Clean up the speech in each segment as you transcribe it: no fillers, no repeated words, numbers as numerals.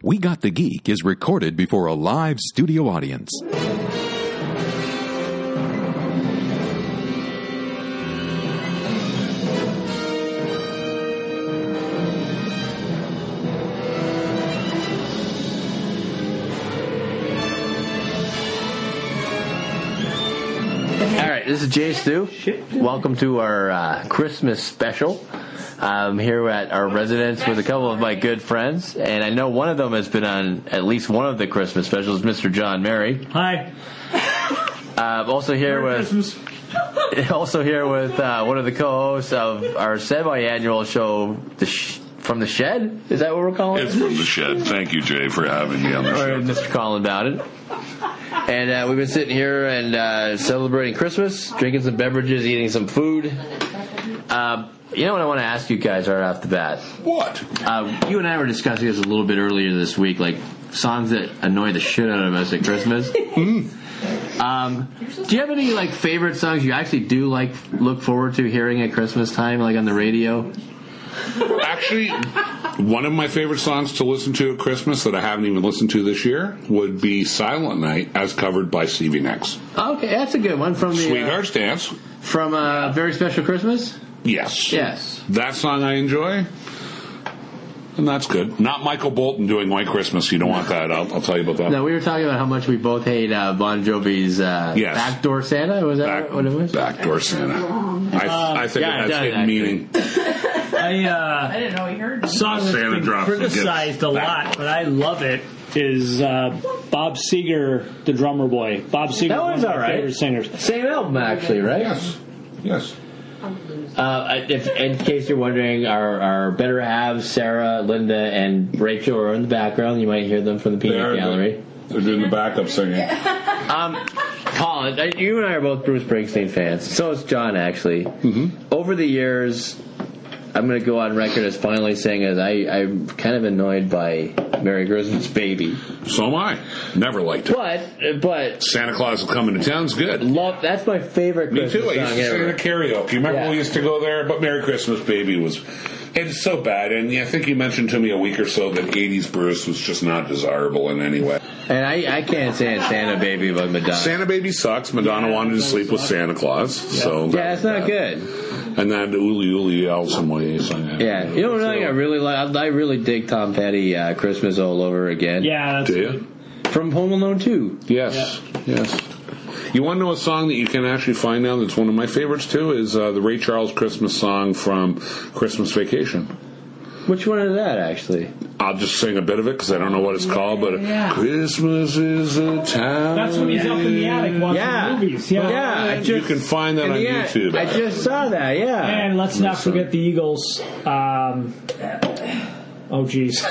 We Got the Geek is recorded before a live studio audience. This is Jay Stu. Welcome to our Christmas special. I'm here at our residence with a couple of my good friends, and I know one of them has been on at least one of the Christmas specials, Mr. John Mary. Hi. Also here with one of the co-hosts of our semi-annual show, From the Shed? Is that what we're calling it? It's From the Shed. Thank you, Jay, for having me on the show. Mr. Colin Bowden. And we've been sitting here and celebrating Christmas, drinking some beverages, eating some food. You know what I want to ask you guys right off the bat? What? You and I were discussing this a little bit earlier this week, like songs that annoy the shit out of us at Christmas. Do you have any like favorite songs you actually do look forward to hearing at Christmas time, like on the radio? Actually, one of my favorite songs to listen to at Christmas that I haven't even listened to this year would be Silent Night, as covered by Stevie Nicks. Okay, that's a good one. From the Sweetheart's Dance. From Very Special Christmas? Yes. Yes. That song I enjoy. And that's good. Not Michael Bolton doing White Christmas. You don't want that. I'll tell you about that. No, we were talking about how much we both hate Bon Jovi's yes. Backdoor Santa. Was that what it was? Backdoor Santa. I think it has hidden meaning. I didn't know he heard. A song that's Santa been drops criticized a lot, but I love it, is Bob Seger, the drummer boy. Bob Seger, that one one's of my all right. favorite singers. Same album, actually, right? Yes. If, in case you're wondering, our better halves, Sarah, Linda, and Rachel, are in the background. You might hear them from the peanut gallery. They're doing the backup singing. Colin, you and I are both Bruce Springsteen fans. So is John, actually. Mm-hmm. Over the years, I'm going to go on record as finally saying that I'm kind of annoyed by Merry Christmas, Baby. So am I. Never liked it. But Santa Claus is Coming to Town's good. That's my favorite Christmas Me too. I used song to sing ever. the karaoke. Remember when we used to go there? But Merry Christmas, Baby was... It's so bad. And I think you mentioned to me a week or so that 80s Bruce was just not desirable in any way. And I can't stand Santa Baby by Madonna. Santa Baby sucks. Madonna wanted to sleep with Santa Claus. So yeah, it's not good. And that Uli Uli Alison Way song. Yeah, you know what I really like? I really dig Tom Petty, Christmas All Over Again. Yeah, that's good. From Home Alone 2. Yes, yes. You want to know a song that you can actually find now that's one of my favorites too? Is the Ray Charles Christmas song from Christmas Vacation. Which one is that, actually? I'll just sing a bit of it because I don't know what it's called, but Christmas is a time. That's when he's up in the attic watching movies. Yeah. You can find that on YouTube. I just saw that, yeah. And let's not forget the Eagles. Oh, jeez.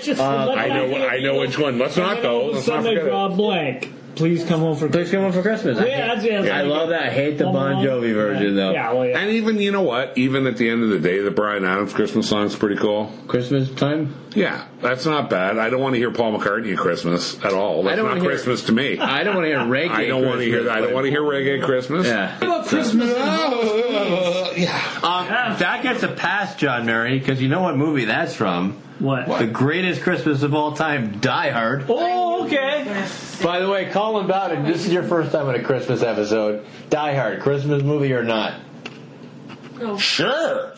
I know which one. Let's not go. Let's not Sunday forget draw blank. Please come home for Christmas. Please come home for Christmas. I love that. I hate the Bon Jovi version, though. Yeah, well, yeah. And even, you know what? Even at the end of the day, the Bryan Adams Christmas song's pretty cool. Christmas time? Yeah, that's not bad. I don't want to hear Paul McCartney at Christmas at all. That's not Christmas to me. I don't want to hear reggae. I don't want to hear that. I don't want to hear reggae Christmas. Yeah. What about Christmas? That gets a pass, John Mary, because you know what movie that's from. What? The greatest Christmas of all time, Die Hard. Oh, okay. By the way, Colin Bowden, this is your first time on a Christmas episode. Die Hard, Christmas movie or not? Sure.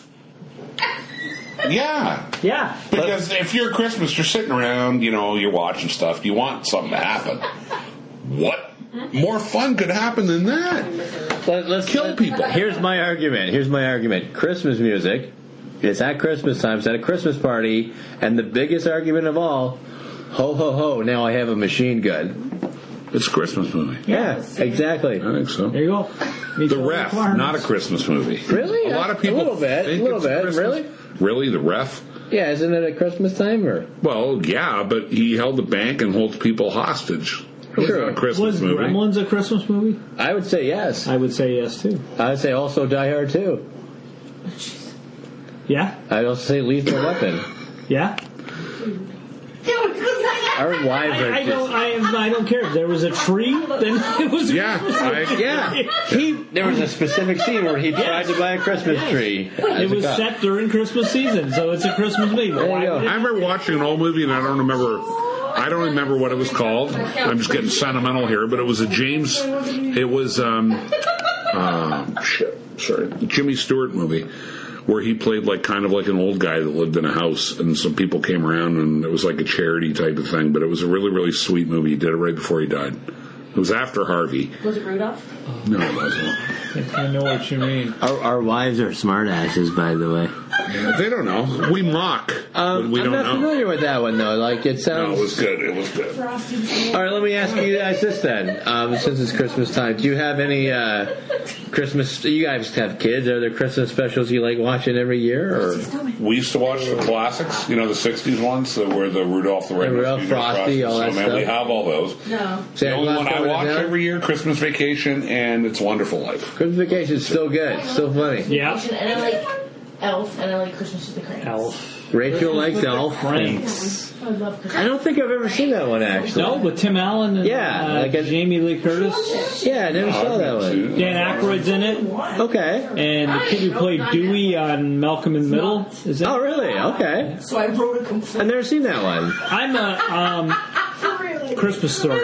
Yeah. Yeah. Because if you're Christmas, you're sitting around, you're watching stuff. You want something to happen. What more fun could happen than that? Let's kill people. Here's my argument. Christmas music. It's at Christmas time. It's at a Christmas party. And the biggest argument of all, ho, ho, ho, now I have a machine gun. It's a Christmas movie. Yeah, exactly. I think so. There you go. The Ref, not a Christmas movie. Really? A lot of people A little bit. Really? Really? The Ref? Yeah, isn't it at Christmas time? Or? Well, yeah, but he held the bank and holds people hostage. It was a Christmas Was movie. Gremlins a Christmas movie? I would say yes. I would say yes, too. I would say also Die Hard, too. Yeah? I'd also say Lethal Weapon. Yeah? Our wives are just... I don't care. If there was a tree, then it was. There was a specific scene where he tried to buy a Christmas tree. It was set during Christmas season, so it's a Christmas movie. I remember watching an old movie, and I don't remember what it was called. I'm just getting sentimental here, but it was the Jimmy Stewart movie, where he played kind of like an old guy that lived in a house, and some people came around, and it was like a charity type of thing, but it was a really, really sweet movie. He did it right before he died. It was after Harvey. Was it Rudolph? No, it wasn't. I know what you mean. Our wives are smartasses, by the way. Yeah, they don't know. We mock, but we don't know. I'm not familiar with that one, though. It sounds... No, it was good. It was good. All right, let me ask you guys this then. Since it's Christmas time, do you have any Christmas... You guys have kids. Are there Christmas specials you like watching every year? Or? We used to watch the classics, the 60s ones, that were the Rudolph the Red-Nosed Frosty, all that stuff. We have all those. No. The only one I watch every year, Christmas Vacation and It's a Wonderful Life. Christmas Vacation is still good. Still funny. Yeah. And I like Elf, and I like Christmas with the Cranks. Elf. Rachel likes Elf. Franks. I love Christmas. I don't think I've ever seen that one, actually. No, with Tim Allen and Jamie Lee Curtis. Yeah, I never saw that one. Dan Aykroyd's in it. Okay. And the kid who played Dewey on Malcolm in the Middle is in it. Oh, really? Okay. So I wrote a complaint. I've never seen that one. I'm a Christmas Story.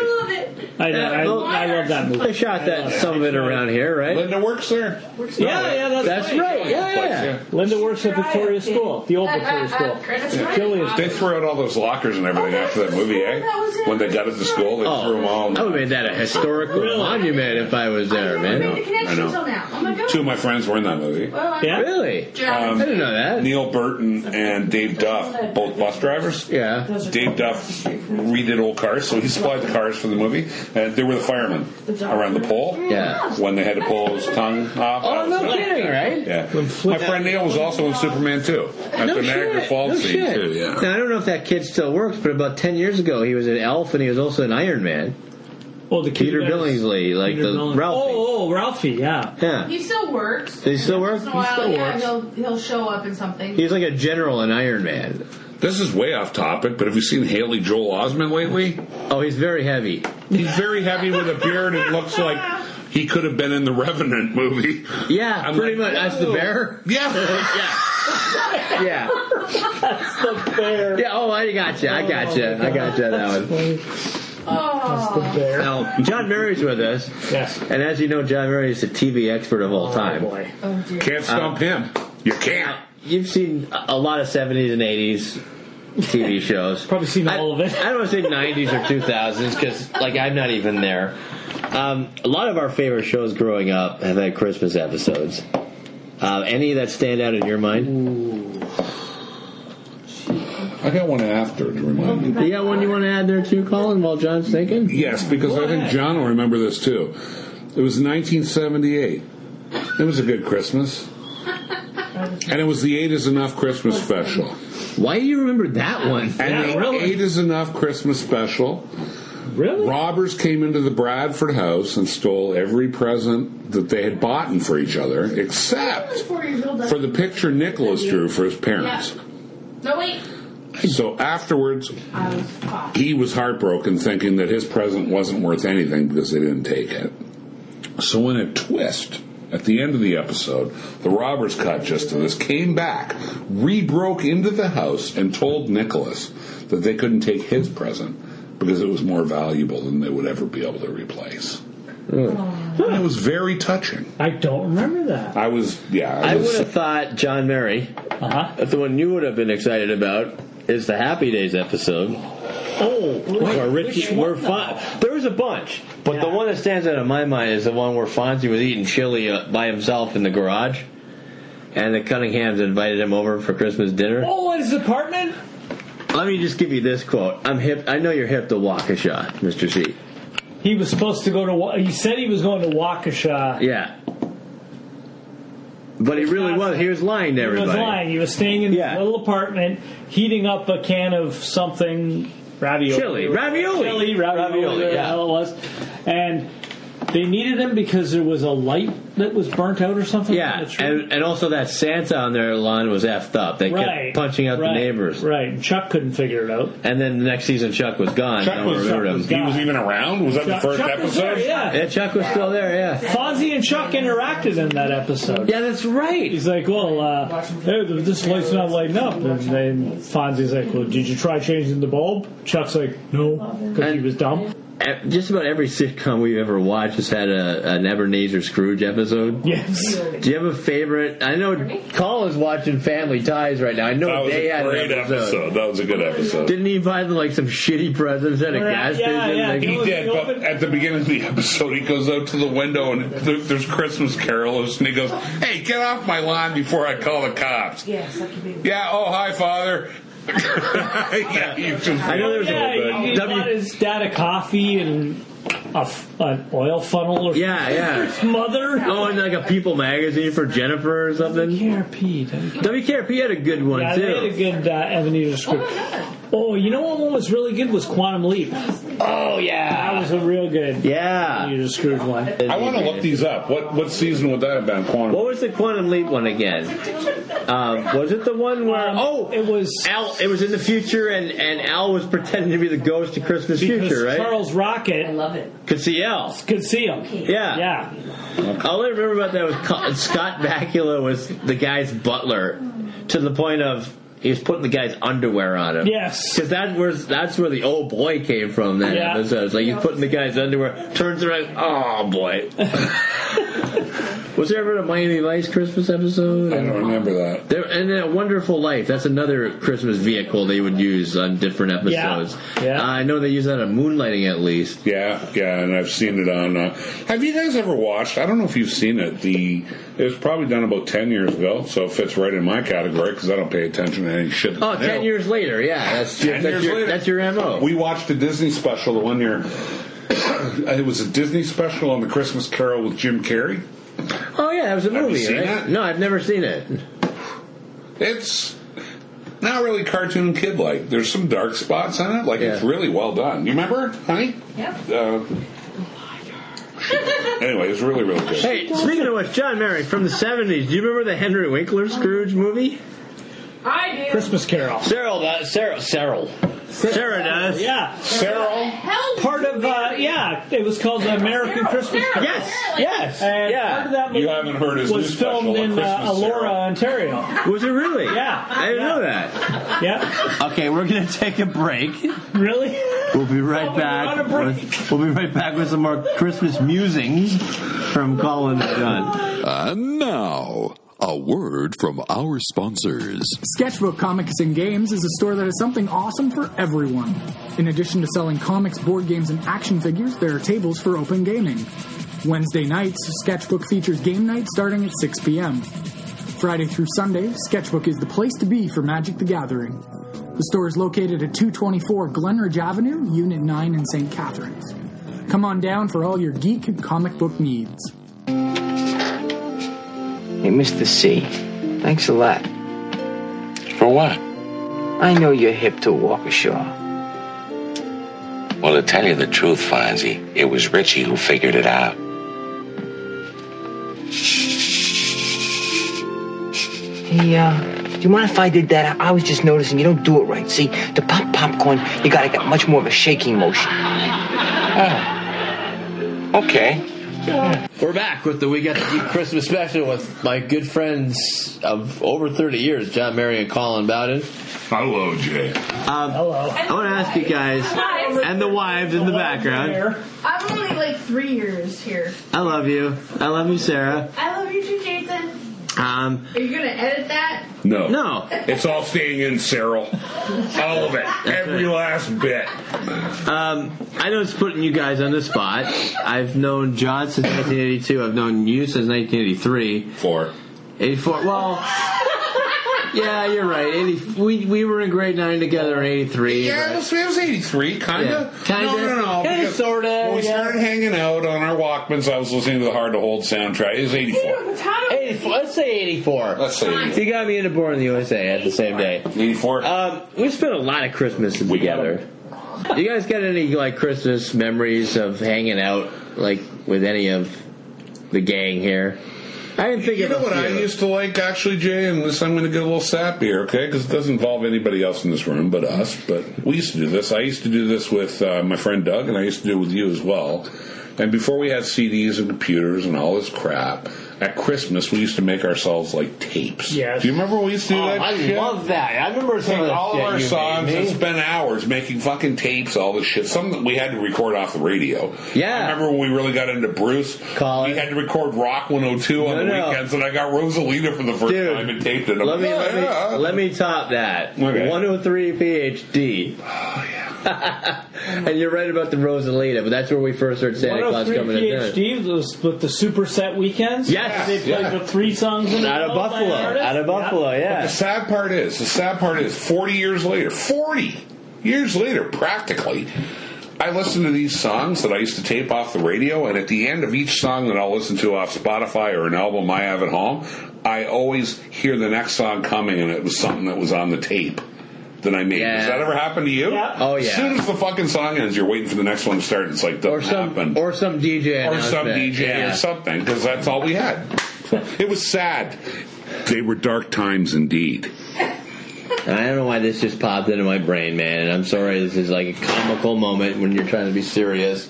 I love that movie. They shot some of it around here, right? Linda works there. Yeah, That's right. Yeah. Linda works at Victoria School, the old Victoria School. Gillian's. They threw out all those lockers and everything after that movie, eh? When they got it to school, they threw them all. I would have made that a historical monument if I was there, man. I know. Two of my friends were in that movie. Yeah? Really? I didn't know that. Neil Burton and Dave Duff, both bus drivers. Yeah. Dave Duff redid old cars, so he supplied the cars for the movie. And they were the firemen around the pole. Yeah. When they had to pull his tongue off. Oh, no kidding, right? Yeah. My friend Neil was also in Superman 2 at the Niagara Falls scene, too. Yeah. Now, I don't know if that kid still works, but about 10 years ago, he was an Elf and he was also an Iron Man. Oh, the Peter Billingsley, Ralphie. Oh, Ralphie, yeah. Yeah. He still works. Does he still work? Once in a while, he'll show up in something. He's like a general in Iron Man. This is way off topic, but have you seen Haley Joel Osment lately? Oh, he's very heavy. He's very heavy with a beard. It looks like he could have been in the Revenant movie. Yeah, pretty much. That's the bear? Yeah. Yeah. That's the bear. Yeah, I got you. I got that one. That's the bear. Now, John Murray's with us. Yes. And as you know, John Murray is the TV expert of all time. Oh, boy. Can't stump him. You can't. You've seen a lot of 70s and 80s TV shows. Probably seen all of it. I don't want to say 90s or 2000s because, I'm not even there. A lot of our favorite shows growing up have had Christmas episodes. Any that stand out in your mind? Ooh. I got one after to remind me. You got one you want to add there too, Colin, while John's thinking? Yes, because I think John will remember this too. It was 1978. It was a good Christmas. And it was the 8 is Enough Christmas special. Why do you remember that one? And the 8 is Enough Christmas special. Really? Robbers came into the Bradford house and stole every present that they had bought for each other, except for the picture Nicholas drew for his parents. Yeah. No, wait. So afterwards, he was heartbroken, thinking that his present wasn't worth anything because they didn't take it. So in a twist, at the end of the episode, the robbers caught just to this, came back, re-broke into the house, and told Nicholas that they couldn't take his present because it was more valuable than they would ever be able to replace. And it was very touching. I don't remember that. I would have thought John Murray, that the one you would have been excited about is the Happy Days episode. Oh, where there was a bunch, but the one that stands out in my mind is the one where Fonzie was eating chili by himself in the garage, and the Cunninghams invited him over for Christmas dinner. Oh, at his apartment? Let me just give you this quote. I'm hip. I know you're hip to Waukesha, Mr. C. He was supposed to go to. He said he was going to Waukesha. Yeah. But he really was. He was lying to everybody. He was lying. He was staying in a little apartment, heating up a can of something, ravioli. Ravioli. Whatever the hell it was. And They needed him because there was a light that was burnt out or something. Yeah, and also that Santa on their lawn was effed up. They kept punching out the neighbors. Right, and Chuck couldn't figure it out. And then the next season, Chuck was gone. Chuck was he was even around? Was that the first episode? Was there, yeah, Chuck was still there, yeah. Fonzie and Chuck interacted in that episode. Yeah, that's right. He's like, well, this light's not lighting up. And then Fonzie's like, well, did you try changing the bulb? Chuck's like, no, because he was dumb. Just about every sitcom we've ever watched has had an Ebenezer Scrooge episode. Yes. Do you have a favorite? I know Colin's watching Family Ties right now. I know that was they a had great an episode. That was a good episode. Didn't he buy them some shitty presents at a gas station? Yeah. He did, but at the beginning of the episode, he goes out to the window and there's Christmas carolers, and he goes, "Hey, get off my lawn before I call the cops." Yes, that could be. Yeah. Oh, hi, Father. Yeah, you just I know there's he bought his dad a coffee and an oil funnel or something. Yeah. Mother. Oh, and like a People magazine for Jennifer or something. WKRP. WKRP had a good one too. They had a good Ebenezer Scrooge. Oh, you know what one was really good was Quantum Leap. Oh yeah, that was a real good Ebenezer Scrooge one. I want to look these up. What season would that have been? What was the Quantum Leap one again? Was it the one where it was Al? It was in the future, and Al was pretending to be the ghost of Christmas Future, right? Charles Rocket, I love it. Could see Al. Could see him. Yeah. All I remember about that was Scott Bakula was the guy's butler, to the point of he was putting the guy's underwear on him. Yes. Because that's where the old boy came from, that episode. It's like he's putting the guy's underwear, turns around, oh boy. Was there ever a Miami Vice Christmas episode? I don't remember that. And A Wonderful Life, that's another Christmas vehicle they would use on different episodes. Yeah. I know they use that on Moonlighting at least. Yeah, and I've seen it on... have you guys ever watched... I don't know if you've seen it. It was probably done about 10 years ago, so it fits right in my category because I don't pay attention to any shit. 10 years later, yeah. That's your MO. We watched a Disney special the one year. It was a Disney special on the Christmas Carol with Jim Carrey. Oh yeah, that was a movie. Have you seen right? it? No, I've never seen it. It's not really cartoon kid-like. There's some dark spots in it. It's really well done. You remember it, honey? Yeah. Anyway, it's really, really good. Hey, speaking of which, John Merrick from the 70s, do you remember the Henry Winkler Scrooge movie? I do. Christmas Carol. Sarah does. Yeah. Sarah? Part of, it was called the American Christmas Carol. Yes. And part of that movie You haven't heard his was new special, filmed in Christmas Elora, Carol. Ontario. Was it really? Yeah. I didn't know that. Yeah. Okay, we're going to take a break. Really? We'll be right back. On a break. We'll be right back with some more Christmas musings from Colin and John. And now, a word from our sponsors. Sketchbook Comics and Games is a store that has something awesome for everyone. In addition to selling comics, board games, and action figures, there are tables for open gaming. Wednesday nights, Sketchbook features game night starting at 6 p.m. Friday through Sunday, Sketchbook is the place to be for Magic the Gathering. The store is located at 224 Glenridge Avenue, Unit 9 in St. Catharines. Come on down for all your geek and comic book needs. Hey, Mr. C, thanks a lot. For what? I know you're hip to Waukesha. Well, to tell you the truth, Fonzie, it was Richie who figured it out. Hey, do you mind if I did that? I was just noticing you don't do it right. See, to pop popcorn, you gotta get much more of a shaking motion. Oh. Okay. We're back with the We Got the Geek Christmas special with my good friends of over 30 years, John, Mary, and Colin Bowden. Hello, Jay. Hello. I want to ask you guys, and the wives in the background. I'm only like 3 years here. I love you. I love you, Sarah. I love you too, Jason. Are you gonna edit that? No. It's all staying in, Cyril. All of it. Every last bit. I know it's putting you guys on the spot. I've known John since 1982. I've known you since 1983. 84. Well, yeah, you're right. We were in grade 9 together in 83. Yeah, it was 83, kind of. Kind of. No. Kind of, sort of. When we started hanging out on our Walkmans, I was listening to the Hard to Hold soundtrack. It was 84. 84. Let's say 84. Let's say 84. You got me into Born in the USA at the same day. 84. We spent a lot of Christmases together. You guys got any Christmas memories of hanging out with any of the gang here. I didn't think You of know a what I few. used to like, actually, Jay? And this, I'm going to get a little sappy here, okay? Because it doesn't involve anybody else in this room but us. But we used to do this. I used to do this with my friend Doug, and I used to do it with you as well. And before we had CDs and computers and all this crap, at Christmas we used to make ourselves like tapes. Yes. Do you remember we used to do that I shit? love that. I remember some Take of the all of shit our you songs made and me. spend hours making fucking tapes, all this shit. Some that we had to record off the radio. Yeah. I remember when we really got into Bruce, Colin. we had to record Rock 102 on the No. weekends, and I got Rosalita for the first Dude, time and taped it. I'm Let like, me top that. Okay. 103 PhD. Oh, yeah. And you're right about the Rosalita, but that's where we first heard Santa Claus 103 coming in. PhD was with the Superset weekends. Yes. They played the 3 songs in a Out of row by Buffalo. artists. Out of Buffalo, yeah. The sad part is, 40 years later, 40 years later, practically, I listen to these songs that I used to tape off the radio, and at the end of each song that I'll listen to off Spotify or an album I have at home, I always hear the next song coming, and it was something that was on the tape that I made. Yeah. Does that ever happen to you? Yeah. Oh, yeah. As soon as the fucking song ends, you're waiting for the next one to start. It's like, doesn't happen. Or some DJ Or some announcement. DJ Yeah. or something, because that's all we had. It was sad. They were dark times indeed. I don't know why this just popped into my brain, man. And I'm sorry, this is like a comical moment when you're trying to be serious.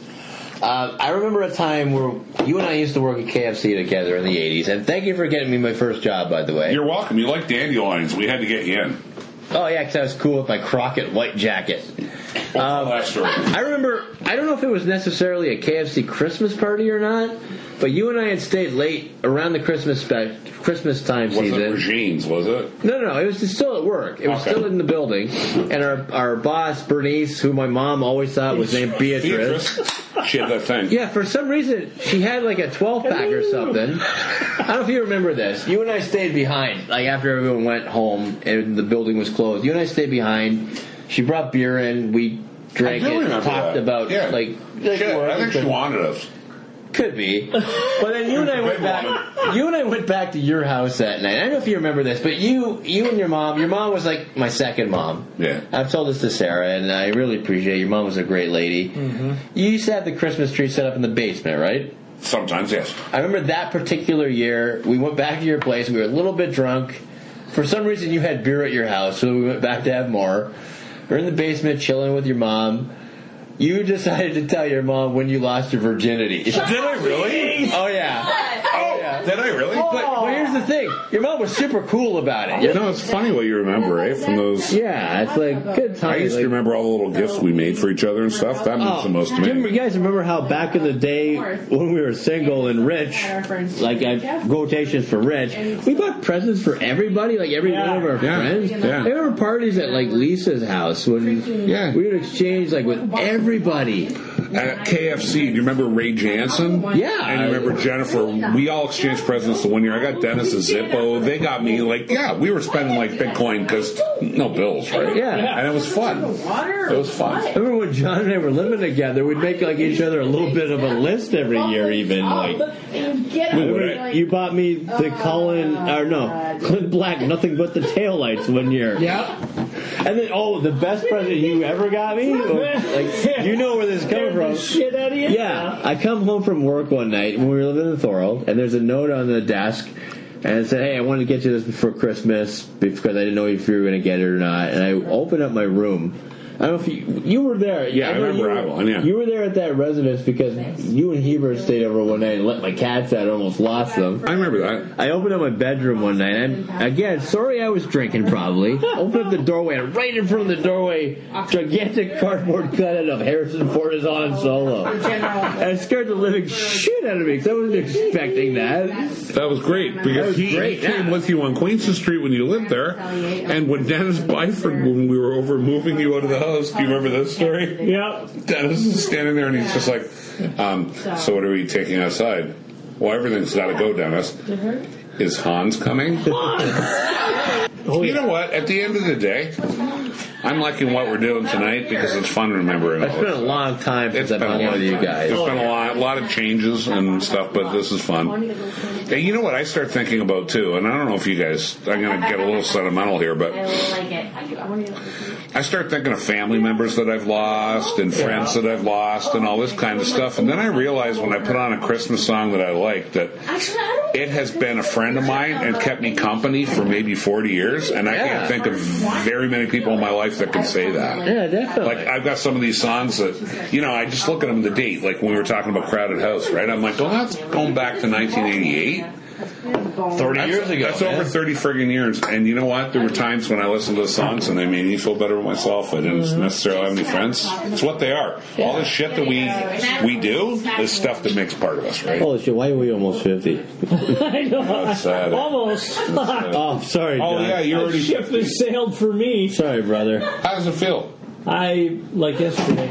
I remember a time where you and I used to work at KFC together in the 80s. And thank you for getting me my first job, by the way. You're welcome. You like dandelions. We had to get you in. Oh, yeah, because I was cool with my Crockett white jacket. That story. I remember, I don't know if it was necessarily a KFC Christmas party or not, but you and I had stayed late around the Christmas time Wasn't season. it Regine's, was it? No, it was still at work. It was Okay. still in the building. And our boss, Bernice, who my mom always thought was named Beatrice. She had that thing. Yeah, for some reason, she had like a 12-pack or something. I don't know if you remember this. You and I stayed behind, like after everyone went home and the building was closed. You and I stayed behind. She brought beer in. We drank I do it, remember talked that. about, Yeah. like I think she wanted us. Could be. But then you and I went back. You and I went back to your house that night. I don't know if you remember this, but you and your mom was like my second mom. Yeah. I've told this to Sarah, and I really appreciate it. Your mom was a great lady. Mm-hmm. You used to have the Christmas tree set up in the basement, right? Sometimes, yes. I remember that particular year, we went back to your place. We were a little bit drunk. For some reason, you had beer at your house, so we went back to have more. We're in the basement chilling with your mom. You decided to tell your mom when you lost your virginity. Did I really? Oh, yeah. Oh, yeah. did I really? But here's the thing. Your mom was super cool about it. No, it's funny what you remember, eh? From those. Yeah, it's like good time. I used to remember all the little gifts we made for each other and stuff. That means the most to Do you me. guys remember how back in the day when we were single and rich, like quotations for rich, we bought presents for everybody, like every one of our friends? Yeah. There were parties at like Lisa's house when we would exchange like with everybody. At KFC, do you remember Ray Jansen? Yeah. And you remember Jennifer? We all exchanged presents the one year. I got Dennis a Zippo. They got me, we were spending like Bitcoin because no bills, right? Yeah. And it was fun. It was fun. I remember when John and I were living together, we'd make like each other a little bit of a list every year, even like. You bought me the Clint Black, Nothing But the Taillights one year. Yeah. And then, the best present you ever got me? Like, you know where this is coming from. Shit out of you? Yeah. I come home from work one night when we were living in Thorold, and there's a note on the desk, and it said, hey, I wanted to get you this before Christmas because I didn't know if you were going to get it or not. And I opened up my room. I don't know if you were there. Yeah, I remember that one, yeah. You were there at that residence because you and Hebert stayed over one night and let my cats out. I almost lost them. I remember that. I opened up my bedroom one night, and again, sorry I was drinking probably. Opened up the doorway, and right in front of the doorway, gigantic cardboard cutout of Harrison Ford is on Solo. And it scared the living shit out of me because I wasn't expecting that. That was great because he came with you on Queenston Street when you lived there, and when Dennis Byford, when we were over moving you out of the house, do you remember this story? Yeah. Dennis is standing there and he's just like, so what are we taking outside? Well, everything's got to go, Dennis. Is Hans coming? You know what? At the end of the day, I'm liking what we're doing tonight because it's fun remembering all It's this been a stuff. long time since I've been with you guys. There's been a lot of changes and stuff, but this is fun. Hey, you know what I start thinking about too, and I don't know if you guys, I'm going to get a little sentimental here, but I start thinking of family members that I've lost and friends that I've lost and all this kind of stuff, and then I realize when I put on a Christmas song that I like that it has been a friend of mine and kept me company for maybe 40 years, and I can't think of very many people in my life that can say that. Yeah, definitely. Like, I've got some of these songs that, I just look at them the date, like when we were talking about Crowded House, right? I'm like, that's going back to 1988. 30 years ago. That's over 30 friggin' years. And you know what? There were times when I listened to the songs and they made me feel better with myself. I didn't necessarily have any friends. It's what they are. All this shit that we do is stuff that makes part of us, right? Holy shit, why are we almost 50? I know. That's sad. Almost. Oh, sorry, John. Oh, yeah, you already... Ship has sailed for me. Sorry, brother. How does it feel? Like yesterday.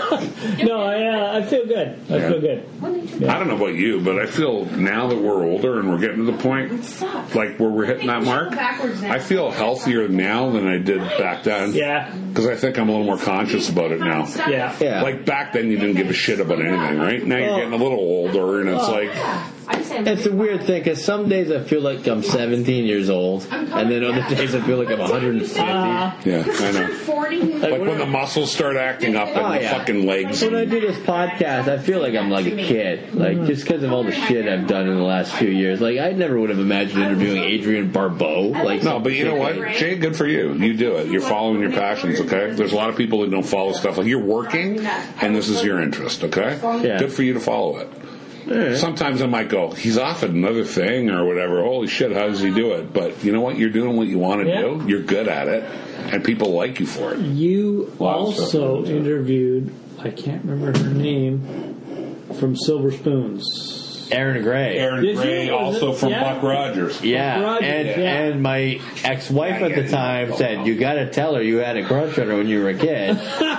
No, I feel good. I feel good. I don't know about you, but I feel now that we're older and we're getting to the point, like where we're hitting that mark, I feel healthier now than I did back then. Yeah. Because I think I'm a little more conscious about it now. Yeah. Like back then you didn't give a shit about anything, right? Now you're getting a little older and it's like... It's a weird thing because some days I feel like I'm 17 years old, and then other days I feel like I'm 150. Yeah, I know. Like when the muscles start acting up and the fucking legs. When I do this podcast, I feel like I'm like a kid, like just because of all the shit I've done in the last few years. Like I never would have imagined interviewing Adrienne Barbeau. Like no, but you know what, Jay? Good for you. You do it. You're following your passions. Okay. There's a lot of people that don't follow stuff. Like you're working, and this is your interest. Okay. Yeah. Good for you to follow it. Right. Sometimes I might go, he's off at another thing or whatever. Holy shit, how does he do it? But you know what? You're doing what you want to do. You're good at it, and people like you for it. You also interviewed, I can't remember her name, from Silver Spoons. Aaron Gray. Aaron Gray, also from Buck Rogers. Yeah, and my ex-wife at the time said, you got to tell her you had a crush on her when you were a kid.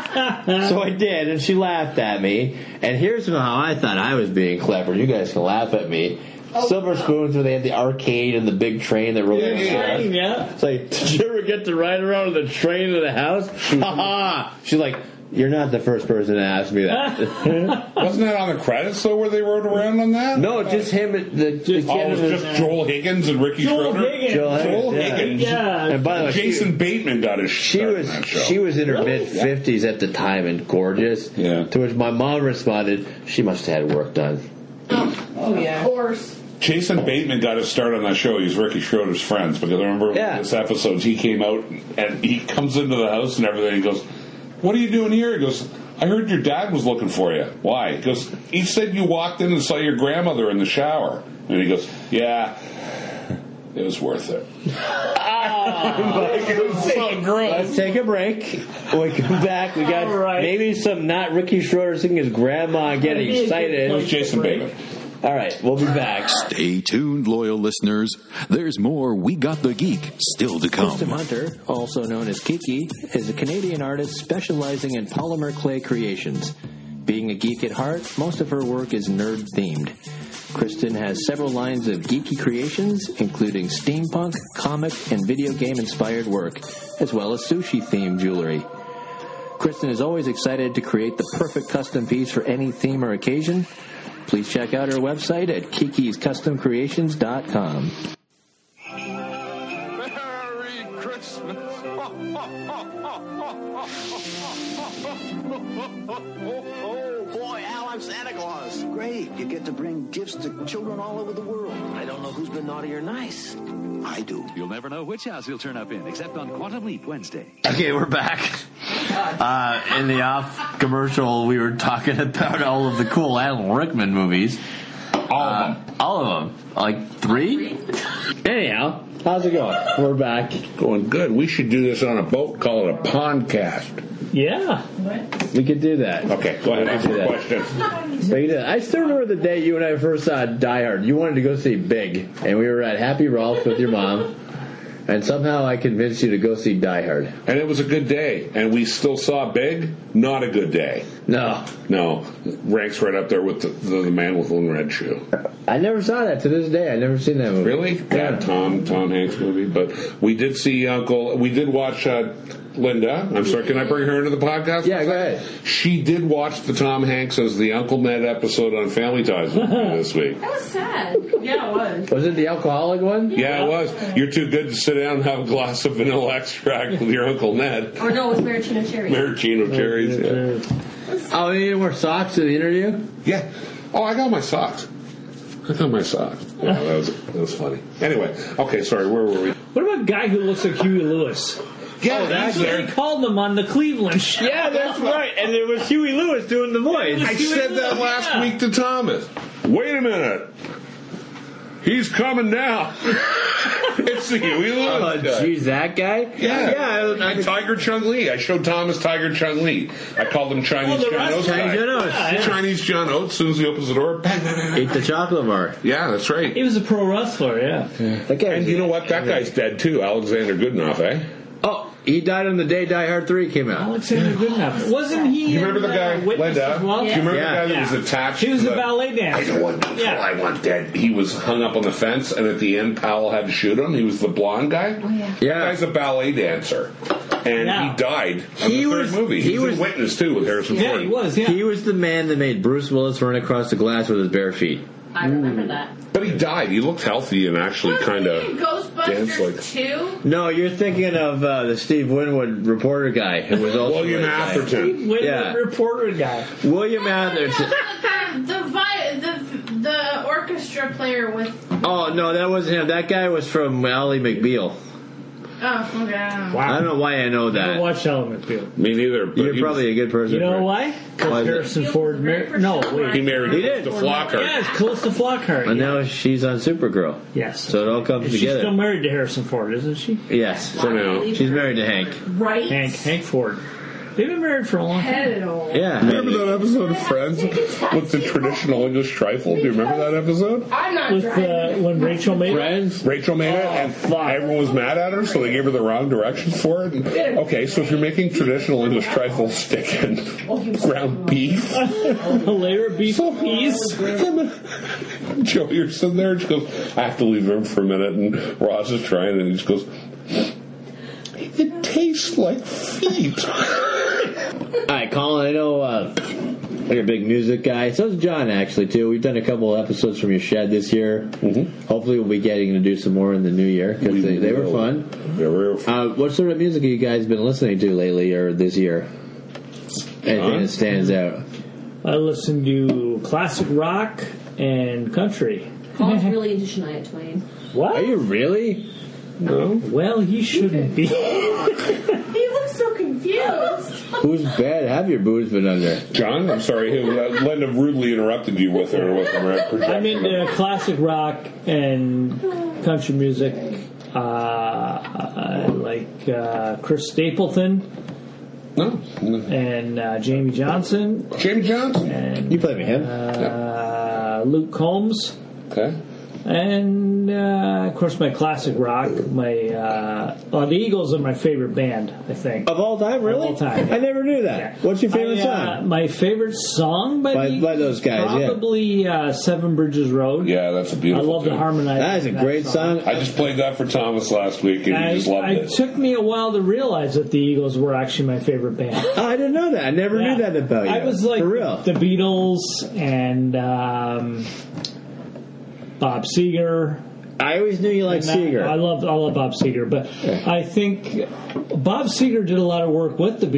So I did, and she laughed at me. And here's how I thought I was being clever. You guys can laugh at me. Silver Spoons, where they had the arcade and the big train that rolled in. It's like, did you ever get to ride around on the train to the house? Ha-ha! She's like, you're not the first person to ask me that. Wasn't that on the credits, though, where they rode around on that? No, just him. Just Joel Higgins and Ricky Schroeder? Joel Higgins. Yeah. And by the way, Jason Bateman got his start in that show. She was in her mid-50s at the time and gorgeous. Yeah. To which my mom responded, she must have had work done. Oh, yeah. Of course. Jason Bateman got his start on that show. He's Ricky Schroeder's friends. Because I remember this episode, he came out and he comes into the house and everything. He goes, what are you doing here? He goes, I heard your dad was looking for you. Why? He goes, he said you walked in and saw your grandmother in the shower. And he goes, yeah, it was worth it. It was so gross. Let's take a break. When we come back, we got maybe some not Ricky Schroeder singing his grandma and getting excited. It was Jason Bateman. All right, we'll be back. Stay tuned, loyal listeners. There's more We Got the Geek still to come. Kristen Hunter, also known as Kiki, is a Canadian artist specializing in polymer clay creations. Being a geek at heart, most of her work is nerd-themed. Kristen has several lines of geeky creations, including steampunk, comic, and video game-inspired work, as well as sushi-themed jewelry. Kristen is always excited to create the perfect custom piece for any theme or occasion. Please check out her website at kikiscustomcreations.com. Merry Christmas. Oh, boy, Al, I'm Santa Claus. Great. You get to bring gifts to children all over the world. I don't know who's been naughty or nice. I do. You'll never know which house he'll turn up in, except on Quantum Leap Wednesday. Okay, we're back. In the off commercial, we were talking about all of the cool Alan Rickman movies. All of them. Like 3? Anyhow, how's it going? We're back. Going good. We should do this on a boat, call it a pondcast. Yeah. We could do that. Okay, go ahead. Ask your question. I still remember the day you and I first saw Die Hard. You wanted to go see Big, and we were at Happy Ralph's with your mom. And somehow I convinced you to go see Die Hard. And it was a good day. And we still saw Big. Not a good day. No. Ranks right up there with the Man with the Red Shoe. I never saw that to this day. I never seen that movie. Really? Yeah, Tom Hanks movie. But we did see Uncle. We did watch Linda. I'm sorry. Can I bring her into the podcast? Yeah, go ahead. She did watch the Tom Hanks as the Uncle Ned episode on Family Ties with me this week. That was sad. Yeah, it was. Was it the alcoholic one? Yeah, it was. You're too good to sit down and have a glass of vanilla extract with your Uncle Ned. Or no, it was maraschino cherries. Maraschino cherries. Yeah. Oh, you didn't wear socks to the interview? Yeah. Oh, I got my socks. Yeah, that was funny. Anyway, okay, sorry, where were we? What about a guy who looks like Huey Lewis? Yeah, that's what they called him on the Cleveland show. Yeah, that's right. And it was Huey Lewis doing the voice. I said that last week to Thomas. Wait a minute. He's coming now. It's the Huey Lewis Oh, jeez, that guy? Yeah. And Tiger Chung Lee. I showed Thomas Tiger Chung Lee. I called him Chinese John Oates. Chinese John Oates. As soon as he opens the door, bang, bang, bang. Eat the chocolate bar. Yeah, that's right. He was a pro wrestler, yeah. And you know what? That guy's dead too. Alexander Goodenough, eh? Oh, he died on the day Die Hard 3 came out. Alexander Goodenough. Wasn't he? You remember the guy, Linda? Well? Do you remember the guy that was attached? He was to a ballet dancer. I don't want people I want dead. He was hung up on the fence, and at the end, Powell had to shoot him. He was the blonde guy. Oh, yeah. That guy's a ballet dancer. And he died on the third movie. He was a witness, too, with Harrison Ford. Yeah, he was, yeah. He was the man that made Bruce Willis run across the glass with his bare feet. I remember that. But he died. He looked healthy and actually kind of danced like... Ghostbusters 2? No, you're thinking of the Steve Winwood reporter guy who was also William Atherton. Steve Winwood reporter guy. William Atherton. The orchestra player with... Oh, no, that wasn't him. That guy was from Ally McBeal. Oh, okay. Wow. I don't know why I know that. I watch Ally McBeal. Me neither. But You're probably a good person. You know why? Because Harrison Ford married... No, wait. He married Calista Flockhart. Yes, Calista Flockhart. And now she's on Supergirl. Yes. So it all comes She's together. still married to Harrison Ford, isn't she? Yes. For now. She's married to Hank. Right. Hank Ford. They've been married for a long time. Yeah. Remember that episode of Friends with the traditional English trifle? Do you remember that episode? I'm not With when Rachel made Friends? Rachel made it, and everyone was mad at her, so they gave her the wrong directions for it. And, okay, so if you're making traditional English trifle, stick in ground beef. a layer of beef peas. Joe, you're sitting there, and she goes, I have to leave the room for a minute, and Ross is trying, and he just goes, it tastes like feet. Alright, Colin, I know you're a big music guy. So is John, actually, too. We've done a couple of episodes from your shed this year. Mm-hmm. Hopefully we'll be getting to do some more in the new year, because they were fun. They were fun. What sort of music have you guys been listening to lately, or this year? Anything that stands out? I listen to classic rock and country. Colin's really into Shania Twain. What? Are you really? No. Well, he shouldn't be. He looks so confused. Whose bed have your boobs been under? John, I'm sorry, Linda rudely interrupted you with her. I'm into classic rock and country music. I like Chris Stapleton. No. And Jamie Johnson. Jamie Johnson? And, you play with him? Luke Combs. Okay. And of course, my classic rock. The Eagles are my favorite band, I think. Of all time, really? Of all time. I never knew that. Yeah. What's your favorite song? My favorite song by those guys, probably Seven Bridges Road. Yeah, that's a beautiful. I love the harmonize. That is a great song. I just played that for Thomas last week, and he just loved it. It took me a while to realize that the Eagles were actually my favorite band. Oh, I didn't know that. I never knew that about you. I was like for real. The Beatles and Bob Seger. I always knew you liked Seger. I love Bob Seger, but I think Bob Seger did a lot of work with with